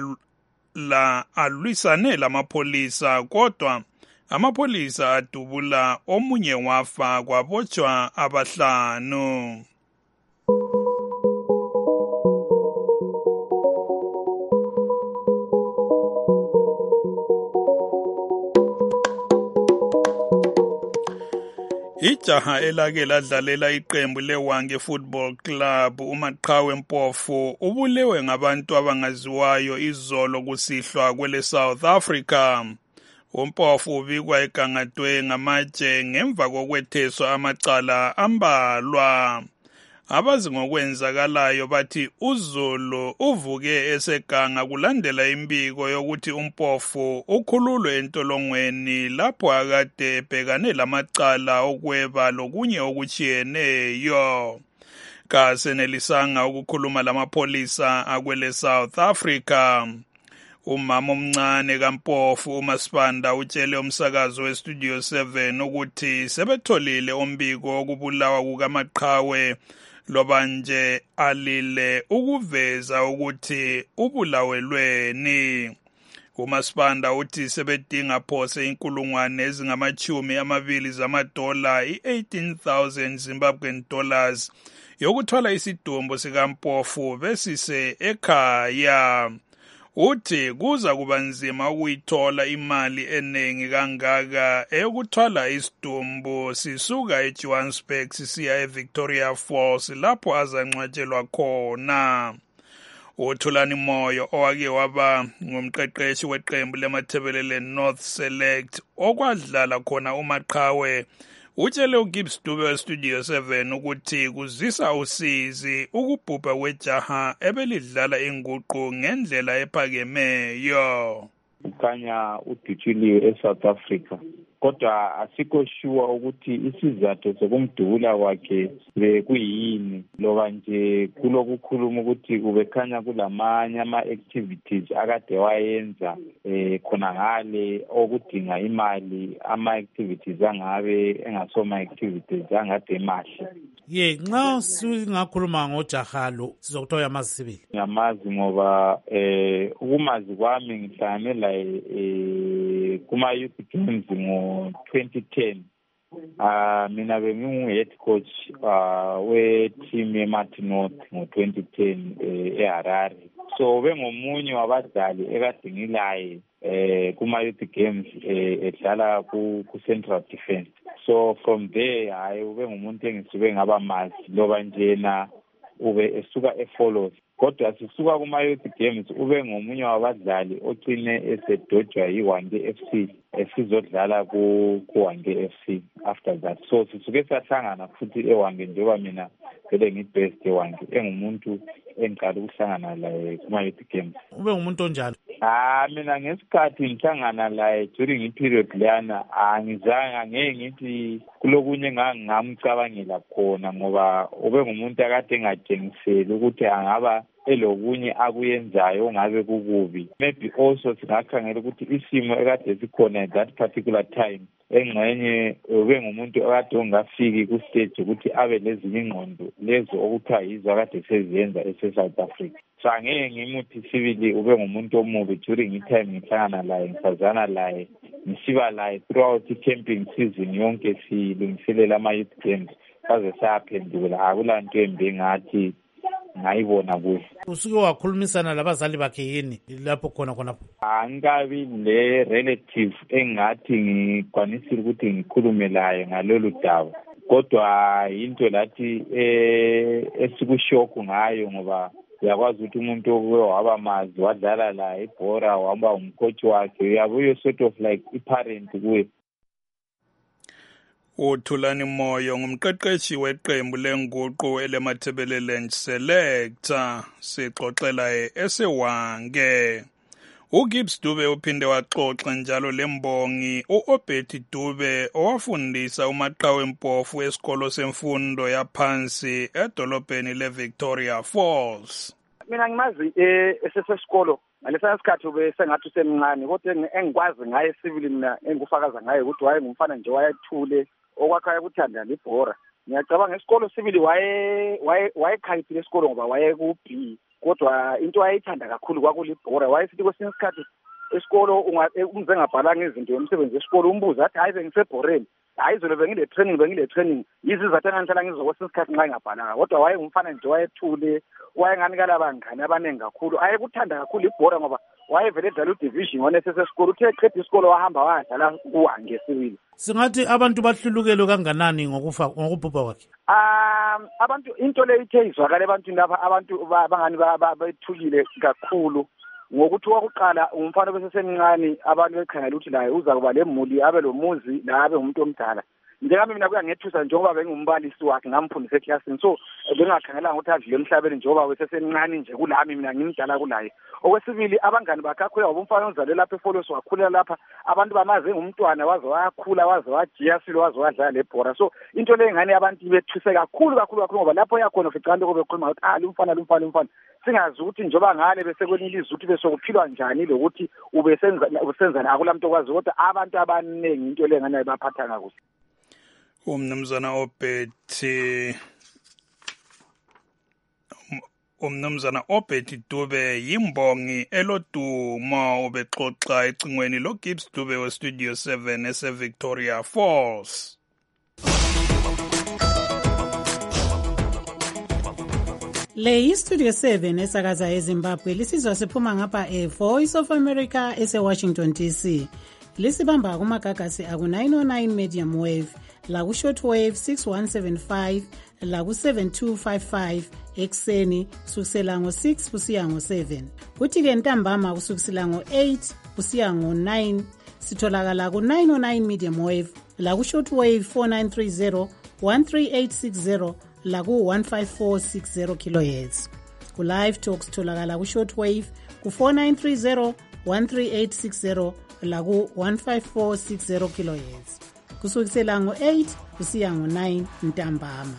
alwisane lamapholisa, kodwa amapholisa adubula omunye wafa kwabotshwa abahlanu. Ijaha elake ladlalela iqembu leWange Football Club uMaqhawe Mpofu ubulewe ngabantu abangaziwayo izolo kusihlwa kwele South Africa. Umpofu ubikwa egangatwe ngamatshe ngemva kokwetheswa amacala ambalwa. Abazi ngokwenzakalayo bathi uZulu uvuke eseganga kulandela imbiko yokuthi umpofu ukhululwe entolongweni lapho akade ebhekane lamacala okweba lokunye okuchiyeneyo. Kasenelisanga ukukhuluma lamapholisa akwele South Africa. Umama omncane kaMpofu uMasibanda utshele umsakazo weStudio 7 ukuthi sebetholile umbiko wokubulawa kukaMaqhawe loba nje alile ukuveza ukuthi ubulawelweni. uMasibanda uthi sebedinga phose inkulungwane ezingama-20 zamadola i-18,000 Zimbabwean dollars yokuthwala isidumbu sikampofu besise ekhaya. Uthi kuza kuba nzima ukuyithola imali eningi kangaka eyokuthwala isidumbu sisuka eJohannesburg sisiya eVictoria Falls lapho azangcwatshelwa khona. uThulani Moyo owake waba ngumqeqeshi weqembu leMathebelele North Select okwadlala khona uMaqhawe utshele uGibbs Dube weStudio 7 ukuthi kuzisa usizi ukubhubha kwejaha ebelidlala inguqu ngendlela ephakemeyo. Ukhanya udutshiliwe eSouth Africa, kodwa asikho sure ukuthi isizathu sokumdubula kwakhe bekuyini, loba nje kulokukhuluma ukuthi kubekhanya kulamanye ama-activities akade wayenza khona ngale okudinga imali, ama-activities angabe engasoma-activities angade mahle. Nxa singakhuluma ngojaha lo sizokuthiwa uyamazi sibili. Ngiyamazi ngoba ukumazi kwami ngihlangane laye kuma-youth games ngo-2010. Mina bengingu-head coach we-team yeMathi North ngo-2010 eHarare. So bengomunye wabadlali ekade ngilaye kuma-youth games edlala ku-central defense. So from there hayi ube ngumuntu engisuke ngaba mazi loba njena ube esuka efollows. Kodwa sisuka kuma-youth games ube ngomunye wabadlali ogcine esedojwa yi-Hwange FC esizodlala ku-Hwange FC after that. So sisuke sahlangana futhi eHwange njengoba mina vele ngibest eHwange engumuntu engiqala ukuhlangana laye kuma-youth games. Ube ngumuntu onjani? Mina ngesikhathi ngihlangana laye during i-period leyana angeke ngithi kulokunye ngamcabangela khona ngoba ube ngumuntu akade engatshengiseli ukuthi angaba elokunye akuyenzayo ongabe kukubi. Maybe also singakhangela ukuthi isimo ekade sikhona at that particular time engxenye ube ngumuntu akade ongafiki ku-stage ukuthi abe lezinye ingqondo lezo okuthiwa yizo akade seziyenza ese-South Africa. So angeke ngimuthi sibili ube ngumuntu omubi during i-time ngihlangana laye ngisazana laye ngisiba laye throughout i-camping season yonke silungiselela ama-youth games saze sayaphendula akulanto embi ngathi ngayibona kuhle. Usuke wakhulumisana labazali bakhe yini lapho khona? Angikabi le relative engathi ngikwanisile ukuthi ngikhulume laye ngalolu daba, kodwa into lathi esikushoku ngayo ngoba uyakwazi ukuthi umuntu okuwe waba mazi wadlala la ibhora waba umcoach wakhe uyabuye sort of like i-parent kuye. uThulani Moyo ngumqeqeshi weqembu lenguqu elemathebeleland selector sixoxela eseHwange. uGibbs Dube uphinde waxoxa njalo lembongi uObeti Dube owafundisa uMaqhawe Mpofu esikolo semfundo yaphansi edolobheni leVictoria Falls. Mina ngimazi esesesikolo ngalesa sikhathi ube sengathi usemncane kodwa engikwazi ngaye civil mina engufakaza ngaye ukuthi waye ngumfana nje wayethule okwakhaye kuthanda libhora. Ngiyacabanga esikolo civil wayekhayithile esikolo ngoba waye ku B kodwa into ayithanda kakhulu kwakulibhora. Wayesithi kwesinye isikhathi esikolo umze ngabhalanga izinto emsebenzi esikolo umbuza athi hayi bengisebhoreni hayi izolo bengile training izizathu engangihlala ngizokwesinye isikhathi nxa ngabhalanga kodwa waye ngumfana nje wayethule wayenganikala abangane abaningi kakhulu ayekuthanda kakhulu ibhora ngoba wayevele edlala udivision wanesesesikolo uthe eqeda isikolo wahamba wadlala kuHwange sibili. Singathi abantu bahlulukele kanganani ngokubhubha kwakhe? Abantu into le ithe izwakala ebantwini lapha abantu bangani bethukile kakhulu ngokuthi wakuqala umfana besesemncane abantu bekhangela ukuthi laye uza kuba lemuli abe lomuzi la abe umuntu omdala. Njengami mina kuya ngethusa njengoba bengumbalisi wakhe ngamfundisa eclassini so bengakhangelanga ukuthi adlule emhlabeni njengoba wesesemncane nje kulami mina ngimdala kulaye. Okwesibili abangani bakhe akhula umfana ozalwe lapha eFolos wakhulela lapha abantu bamaze ngumntwana waze wayakhula waze wajiya silo waze wadlala lebhora. So into le ngane abantu bethuse kakhulu ngoba lapho yakhona ufica into bekhuluma ukuthi lumfana singazi ukuthi njengoba ngale bese kwenilizwe ukuthi besokuphilwa njani lokuthi ubesenza akulamntu okwazi kodwa abantu abaningi into le ngane baphatha kakuhle. Umnumzana Obeti Dube yimbongi elodumo ubexoxa ecingweni loGibbs Dube weStudio 7 eseVictoria Falls. Le yiStudio 7 esakaza eZimbabwe lisizwa siphuma ngapha eVoice of America eseWashington DC. Lisibamba kumagagasi aku-909 medium wave laku-shortwave 6175 laku-7255 ekseni kusukisela ngo-6 kusiya ngo-7 kuthi-ke ntambama kusukisela ngo-8 kusiya ngo-9 sitholakala ku-909 medium wave laku-shortwave 4930 13860 laku-15460 kHz. Ku-live talk sitholakala ku-shortwave ku-4930 13860 laku-15460 kHz kusukisela ngo-8 kusiya ngo-9 ntambama.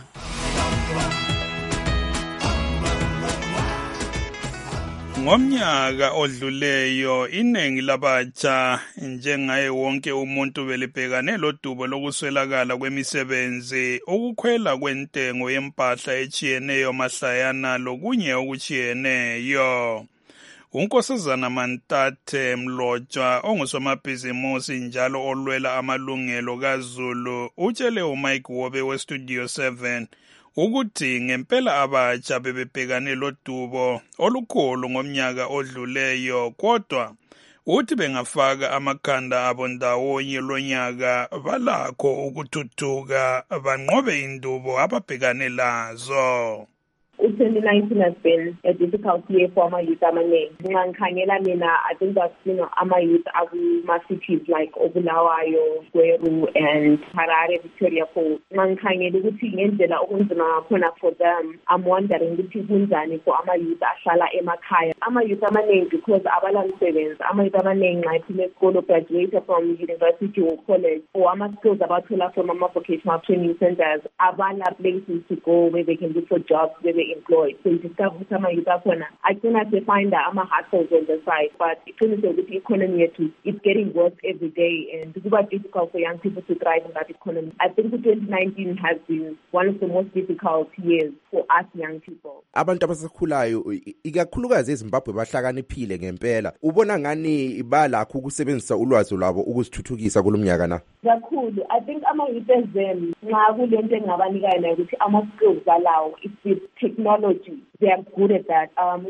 Ngomnyaka odluleyo iningi labatsha njengaye wonke umuntu belibhekane lodubo lokuswelakala kwemisebenzi, ukukhwela kwentengo yempahla echiyeneyo mahlayana lokunye okuchiyeneyo. uNkosazana Mantate Mlotshwa ongusomabhizimusi njalo olwela amalungelo kaZulu utshele uMike Wobe weStudio 7 ukuthi ngempela abatsha bebebhekane lodubo olukhulu ngomnyaka odluleyo, kodwa uthi bengafaka amakhanda abo ndawonye lonyaka balakho ukuthuthuka banqobe indubo ababhekane lazo. 2019 has been a difficult year for ama-youth amaningi. Ngikhangela mina, I think that ama-youth akuma-cities like Obulawayo, Gweru and Harare, Victoria Falls. Ngikhangela ukuthi ngendlela okunzima ngakhona for them. I'm wondering ukuthi kunjani for ama-youth ahlala emakhaya. Ama-youth amaningi because abalamsebenzi. Ama-youth amaningi nxa ephuma esikolo graduate from university or college or ama-skills abathola from ama-vocational training centers. Abala places to go where they can look for jobs, where they employed. So you discover some of I cannot find hustles on the side, but the economy it's getting worse every day, and it's quite difficult for young people to thrive in that economy. I think 2019 has been one of the most difficult years for us young people. Abantu abasakhulayo ikakhulukazi eZimbabwe bahlakaniphile ngempela. Ubona ngani balakho ukusebenzisa ulwazi lwabo ukuzithuthukisa kulomnyaka na? Kakhulu. I think ama-youth them nxa kulento engabanika yona ukuthi ama-skills alawo it's technology. They are good at that. They are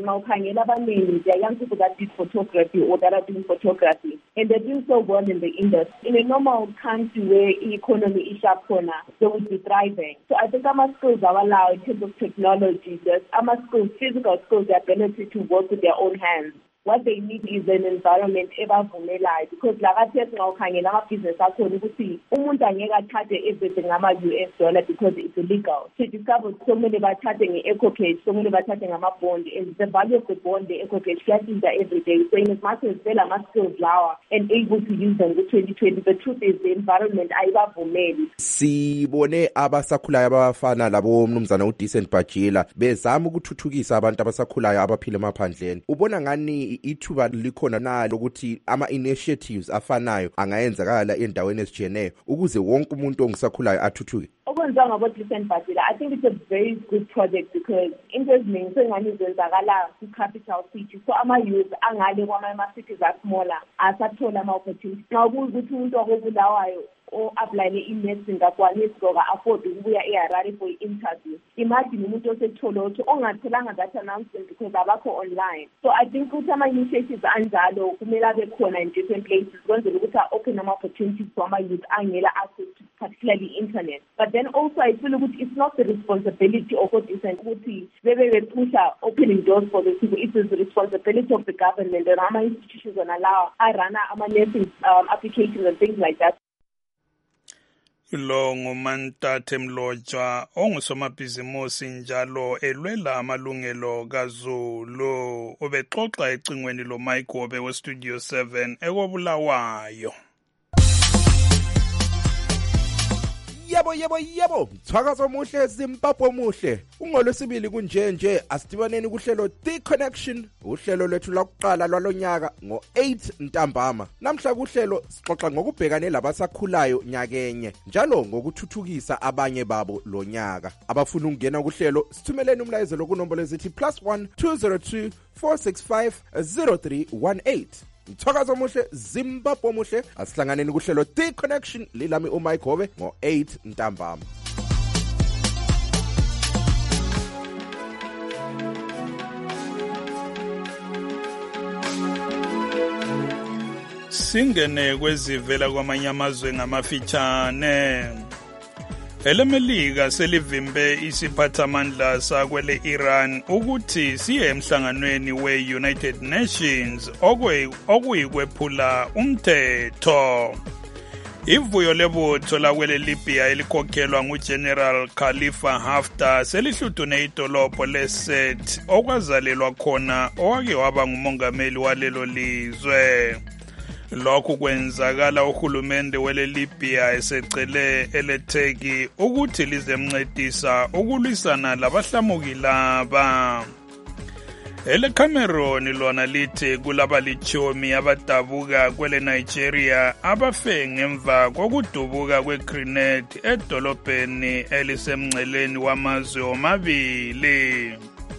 young people that did photography or that are doing photography, and they're doing so well in the industry. In a normal country where the economy is sharp corner, they would be thriving. So I think our skills are allowed in terms of technology. Our skills, physical skills, their ability to work with their own hands. What they need is an environment ebavumelayo, because lakathi ngawukhangela ama-business akhona ukuthi umuntu angeke athathe everything ngama-US dollar because it's illegal. So discover somele bathathe nge-eco-cash, somele bathathe ngama-bond, and the value of the bond, the eco-cash, kuyashintsha every day. So in as much as they're ama-skills lawa and able to use them ku-2020, the truth is the environment ayibavumeli. Sibone abasakhulayo abafana labo mnumzana uDecent Bajila bezama ukuthuthukisa abantu abasakhulayo abaphila emaphandleni. Ubona ngani ithuba likhona nalo ukuthi ama-initiatives afanayo angayenzakala endaweni ezijeneyo ukuze wonke umuntu ongisakhulayo athuthuke? Okwenziwa ngabo-Decent Bajila, I think it's a very good project because into eziningi sengani zenzakala ku-capital city, so ama-youth angale kwama-cities asmaller asathola ama-opportunity. Nxa kuwukuthi umuntu wakobulawayo o-applyele i-nursing ngakwanisi afford ukubuya eHarare for i-interview. Imagine umuntu osetholotho ongatholanga that announcement because abakho online. So I think ukuthi ama-initiatives anjalo kumele abe khona in different places kwenzela ukuthi open ama-opportunities for ama-youth angela access to particularly internet. But then also I feel ukuthi it's not the responsibility of Decent ukuthi bebepusha opening doors for the people. It is the responsibility of the government and ama-institutions on allow run ama-nursing applications and things like that. Lo nguMantathe Mlotshwa ongusomabhizimusi njalo elwela amalungelo kaZulu ubexoxa ecingweni lo Mike Obe we Studio 7 ekobulawayo. Yebo, mthwakazo omuhle Zimbabwe omuhle. Ungolwesibili kunjenje asidibaneni kuhlelo The Connection, uhlelo lwethu lokuqala lwalonyaka ngo-8 ntambama. Namhla kuhlelo sixoxa ngokubhekane labasakhulayo nyakenye, njalo ngokuthuthukisa abanye babo lonyaka. Abafuna ukungena kuhlelo sithumeleni umlayezo kunombolo ezithi +1 202 465 0318. Mthwakazo omuhle Zimbabwe omuhle, asihlanganeni kuhlelo The Connection lilami uMike Obe ngo-8 ntambama. Singene kwezivela kwamanye amazwe ngamafitshane. EleMelika selivimbe isiphathamandla sakwele Iran ukuthi siye emhlanganweni we-United Nations okuyikwephula umthetho. Ivuyo lebutho lakwele Libya elikhokhelwa nguGeneral Khalifa Haftar selihludune idolobho leSirte okwazalelwa khona owake waba ngumongameli walelo lizwe. Lokhu kwenzakala uhulumende wele Libya esecele eleTurkey ukuthi lizemncedisa ukulwisana labahlamuki laba. EleCameroon lona lithi kulaba lichomi abadabuka kwele Nigeria abafe ngemva kokudubuka kwegrenade edolobheni elisemngceleni wamazwe omabili.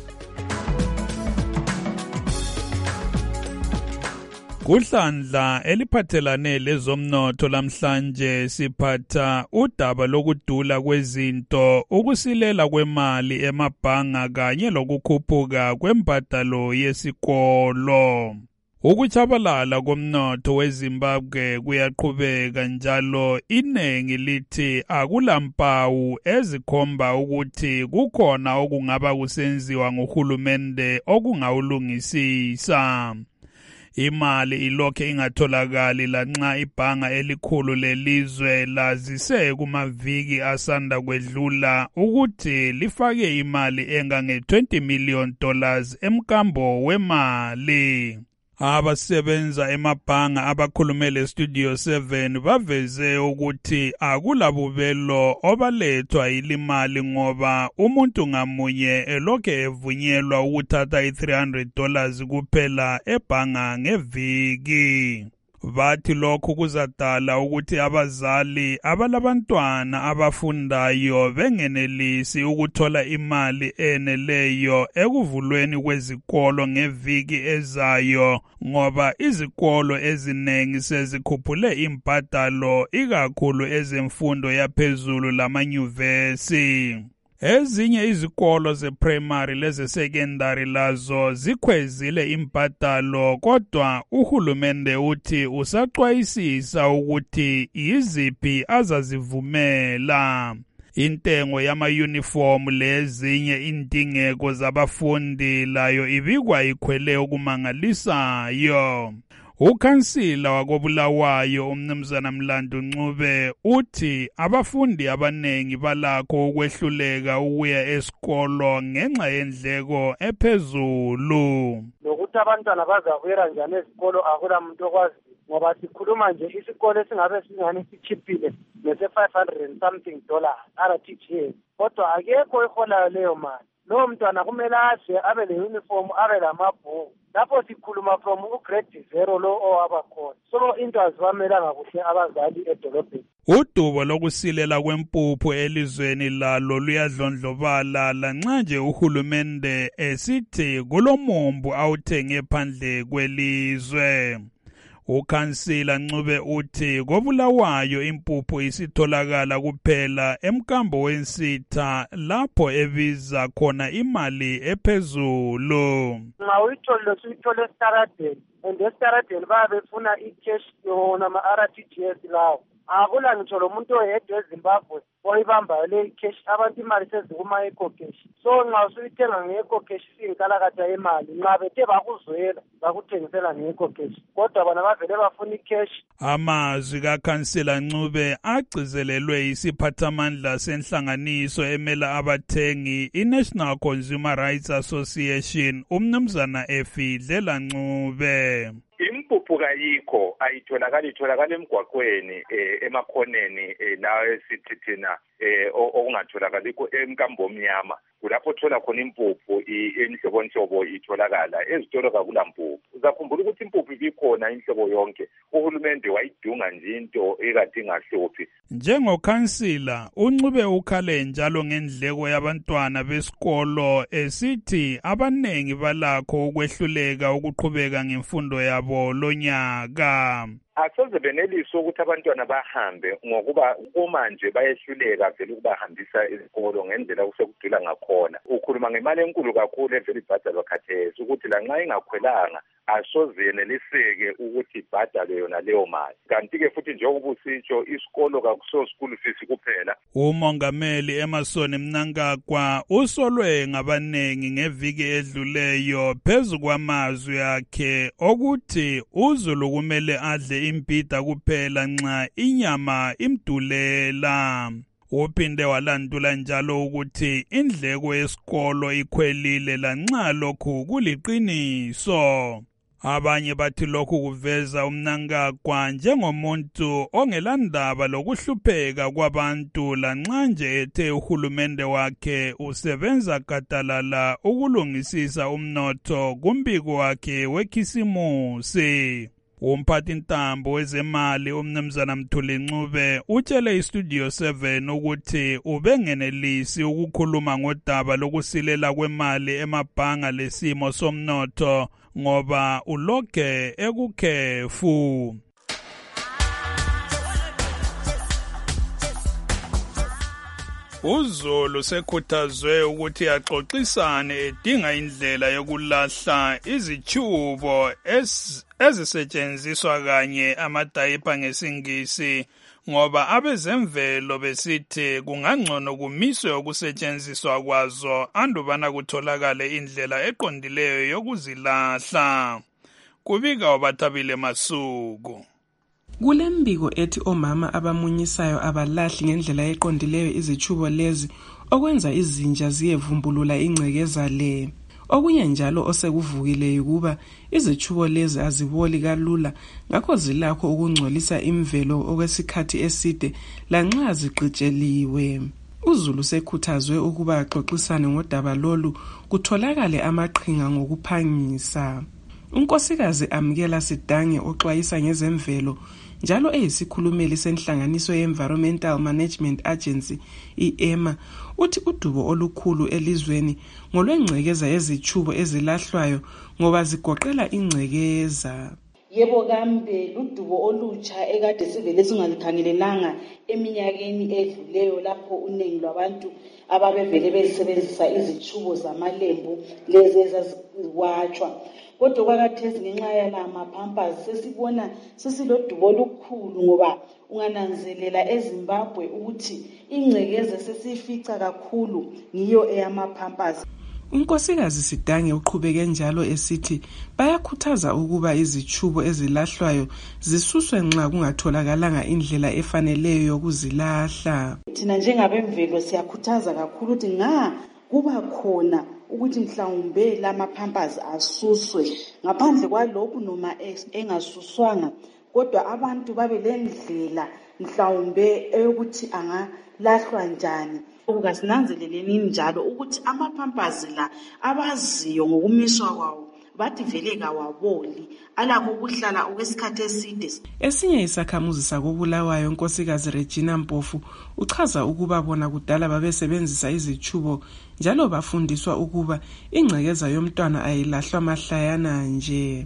Kuhlandla eliphathelane lezomnotho lamhlanje siphatha udaba lokudula kwezinto, ukusilela kwemali emabhanga kanye lokukhuphuka kwembadalo yesikolo. Ukuchabalala komnotho weZimbabwe kuyaqhubeka njalo iningi lithi akulampawu ezikhomba ukuthi kukhona okungaba kusenziwa nguhulumende okungawulungisisa. Imali ilokhe ingatholakali lanxa ibhanga elikhulu lelizwe lazise kumaviki asanda kwedlula ukuthi lifake imali engange $20 million emkambo wemali. Abasebenza emabhanga abakhulumele Studio 7 baveze ukuthi akulabubelo obalethwa ilimali ngoba umuntu ngamunye elokhe evunyelwa ukuthatha $300 kuphela ebhanga ngeviki. Bathi lokhu kuzadala ukuthi abazali abalabantwana abafundayo bengenelisi ukuthola imali eneleyo ekuvulweni kwezikolo ngeviki ezayo ngoba izikolo eziningi sezikhuphule imbadalo ikakhulu ezemfundo yaphezulu lamanyuvesi. Ezinye izikolo ze-primary leze-secondary lazo zikhwezile imbadalo kodwa uhulumende uthi usaxwayisisa ukuthi yiziphi azazivumela. Intengo yama-uniform lezinye indingeko zabafundi layo ibikwa ikhwele okumangalisayo. Ukhansila wakoBulawayo uMnumzana Mlandu Ncube uthi abafundi abanengi balakho ukwehluleka ukuya esikolo ngenxa yendleko ephezulu. Lokuthi abantwana bazakuyela njani esikolo akulamuntu okwazi ngoba sikhuluma nje isikolo esingabe singani sichiphile nese$500 something RTGS kodwa akekho eholayo leyo mali. Lowo mntwana kumele ashe abe le-uniform abe lamabhuku. Lapho sikhuluma from ugrade 0 lo owabakhona. So into azibamelanga kuhle abazali edolobheni. Udubo lokusilela kwempuphu elizweni lalo luyadlondlobala lanxa nje uhulumende esithi kulomumbu awuthenge phandle kwelizwe. Ukhansila Ncube uthi koBulawayo impuphu isitholakala kuphela emkambo wensitha lapho ebiza khona imali ephezulu. Nxa uyitholile suyithole eStaradeni and eStaradeni bayabefuna icash yona ama-RTGS lawo. Akula ngitsho lo muntu oyedwa eZimbabwe oyibambayo le cash abantu imali sezikuma eco cash. So nxa usuyithenga nge-eco cash siyinkalakatha yemali nxa bethe bakuzwela bakuthengisela nge-eco cash kodwa bona bavele bafuna icash. Amazwi kaKhansila Ncube agcizelelwe isiphathamandla senhlanganiso emela abathengi iNational Consumer Rights Association uMnumzana Efidlela Ncube. Impuphu kayikho itholakala emgwaqweni emakhoneni la esithi thina okungatholakala emkambo omnyama kulapho thola khona impuphu enhlobonhlobo itholakala ezitolo kakula mpuphu. Uzakhumbula ukuthi impuphu ibikhona inhlobo yonke uhulumende wayidunga nje into ekade ingahluphi. Njengokhansila uNcube ukhale njalo ngendleko yabantwana besikolo esithi abanengi balakho ukwehluleka ukuqhubeka ngemfundo yabo lonyaka. Asoze benelise ukuthi abantwana bahambe ngokuba uma nje bayehluleka vele ukubahambisa ezikolo ngendlela kusekudula ngakhona. Ukhuluma ngemali enkulu kakhulu evele ibhadalwa khathesi ukuthi lanxa ingakhwelanga asoze yeneliseke ukuthi ibhadalwe yona leyo mali. Kanti-ke futhi njengoba usitsho isikolo kakuso school fees kuphela. Umongameli Emerson Mnangagwa usolwe ngabanengi ngeviki edluleyo phezu kwamazwi akhe okuthi uZulu kumele adle impida kuphela nxa inyama imdulela. Uphinde walandula njalo ukuthi indleko yesikolo ikhwelile lanxa lokhu kuliqiniso. Abanye bathi lokhu kuveza uMnangagwa njengomuntu ongelandaba lokuhlupheka kwabantu lanxa nje ethe uhulumende wakhe usebenza gadalala ukulungisisa umnotho kumbiko wakhe wekhisimusi. Umphathintambo wezemali uMnumzana Mthuli Ncube utshele iStudio 7 ukuthi ubengenelisi ukukhuluma ngodaba lokusilela kwemali emabhanga lesimo somnotho ngoba ulokhe ekukhefu. uZulu sekhuthazwe ukuthi axoxisane edinga indlela yokulahla izitshubo ezisetshenziswa kanye amadayipa ngesingisi ngoba abezemvelo besithi kungangcono kumiswe ukusetshenziswa kwazo andubana kutholakale indlela eqondileyo yokuzilahla. Kubika wabathabile Masuku. Kulembiko ethi omama abamunyisayo abalahli ngendlela eqondileyo izitshubo lezi okwenza izinja ziyevumbulula ingcekeza le. Okunye njalo osekuvukile ukuba izitshubo lezi aziboli kalula ngakho zilakho ukungcolisa imvelo okwesikhathi eside lanxa ziqitsheliwe. uZulu sekhuthazwe ukuba axoxisane ngodaba lolu kutholakale amaqhinga ngokuphangisa. Unkosikazi Amkela Sidange oxwayisa ngezemvelo njalo eyisikhulumeli senhlanganiso ye-Environmental Management Agency i-EMA uthi udubo olukhulu elizweni ngolwengcekeza yezitshubo ezilahlwayo ngoba zigoqela ingcekeza. Yebo kambe ludubo olutsha ekade sivele singalikhangelelanga eminyakeni edluleyo lapho uningi lwabantu ababevele bezisebenzisa izitshubo zamalembu lezi ezaziwatshwa. Kodwa kwakathesi ngenxa yala mapampers sesibona sesilodubo olukhulu ngoba ungananzelela eZimbabwe ukuthi ingcekeza sesifica kakhulu ngiyo eyamapampers. Unkosikazi Sidange uqhubeke njalo esithi bayakhuthaza ukuba izitshubo ezilahlwayo zisuswe nxa kungatholakalanga indlela efaneleyo yokuzilahla. Thina njengabemvelo siyakhuthaza kakhulu ukuthi kuba khona ukuthi mhlawumbe lamapampers asuswe ngaphandle kwalokhu noma engasuswanga kodwa abantu babe lendlela mhlawumbe eyokuthi angalahlwa njani. Ukukasinanzeleleni njalo ukuthi amapampers la abaziyo ngokumiswa kwawo bathi vele kawaboli alakho ukuhlala okwesikhathi eside. Esinye isakhamuzi sakobulawayo unkosikazi Regina Mpofu uchaza ukuba bona kudala babesebenzisa izitshubo njalo bafundiswa ukuba ingcekeza yomntwana ayilahlwa mahlayana nje.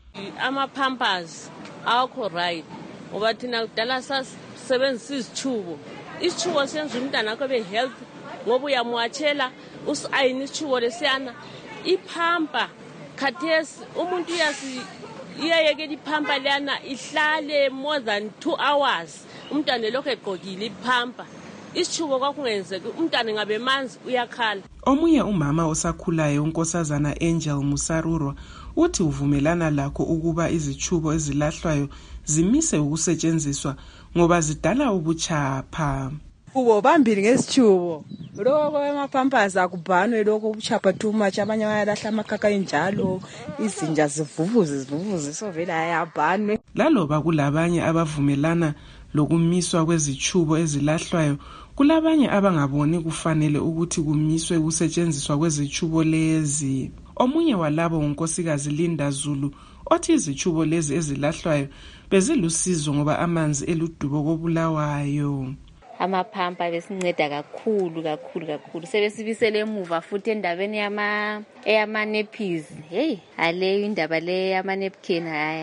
Amapampers awakho right ngoba thina kudala sasebenzisa izitshubo. Isitshubo senza umntana akho be health ngoba uyamwatshela usayini isitshubo lesiyana iphampa khathesi umuntu iyayekela iphampa liyana ihlale more than 2 hours umntana lokho egqokile iphampa. Isitshubo kwakungenzeki umntana ngabe manzi uyakhala. Omunye umama osakhulayo unkosazana Angel Musaruro uthi uvumelana lakho ukuba izitshubo ezilahlwayo zimise ukusetshenziswa ngoba zidala ubuchapha. Kubo bambili ngesitshubo lokho emapampers akubhanwe lokho ubuchapha too much abanye bayalahla amakhaka enjalo izinja zivuvuze so vele ayabhanwe. Laloba kulabanye abavumelana lokumiswa kwezitshubo ezilahlwayo kulabanye abangaboni kufanele ukuthi kumiswe ukusetshenziswa kwezitshubo lezi. Omunye walabo unkosikazi Linda Zulu othi izitshubo lezi ezilahlwayo bezilusizo ngoba amanzi eludubo kobulawayo. Amaphampa besinceda kakhulu sebesibisele emuva futhi endabeni eyama-nappies. Aleyo indaba le yama-napkin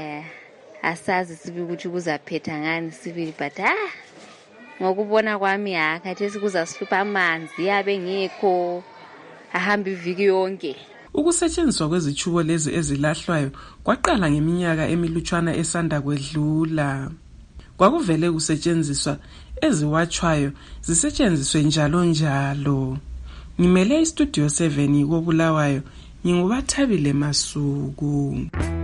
asazi sibi ukuthi kuzaphetha ngani sibili but ngokubona kwami khathesi kuzasihlupha amanzi yabe ngekho ahamba iviki yonke. Ukusetshenziswa kwezitshubo lezi ezilahlwayo kwaqala ngeminyaka emilutshwana esanda kwedlula. Kwakuvele kusetshenziswa eziwatshwayo zisetshenziswe njalo. Ngimele istudio 7 kobulawayo ngingubathabile Masuku.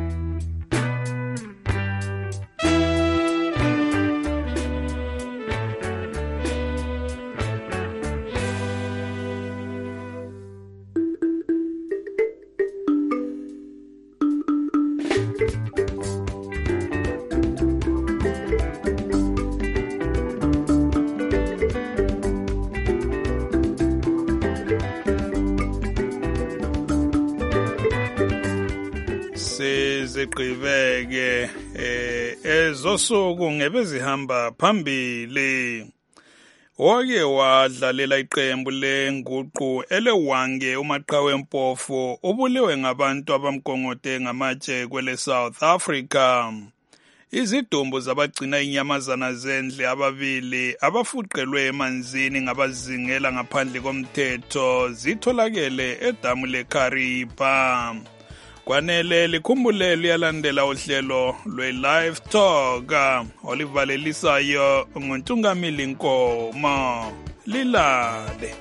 Sizigqibeke ezosuku ngebezihamba phambili. Wake wadlalela iqembu lenguqu elewange uMaqhawe Mpofu ubuliwe ngabantu abamgongote ngamatshe kwele South Africa. Izidumbu zabagcina inyamazana zendle ababili abafuqelwe emanzini ngabazingela ngaphandle komthetho zitholakele edamu leKariba. Kwanele likhumbule liyalandela uhlelo lwe-Live Talk olivalelisayo nguNtungamili Nkomo. Lilale.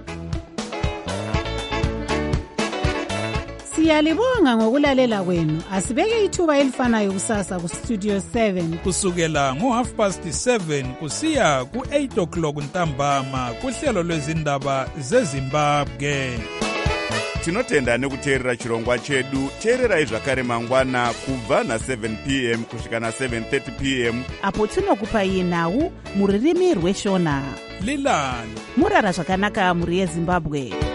Siyalibonga ngokulalela kwenu. Asibeke ithuba elifanayo kusasa ku Studio 7 kusukela ngo7:30 kusiya ku8 o'clock ntambama kuhlelo lwezindaba zeZimbabwe. Tinotenda nekuteerera chirongwa chedu. Teererai zvakare mangwana kubva na7 p.m. kusvika na7:30 p.m. apo tinokupai nhau muririmi rweshona. Lilani. Murara zvakanaka muri yeZimbabwe.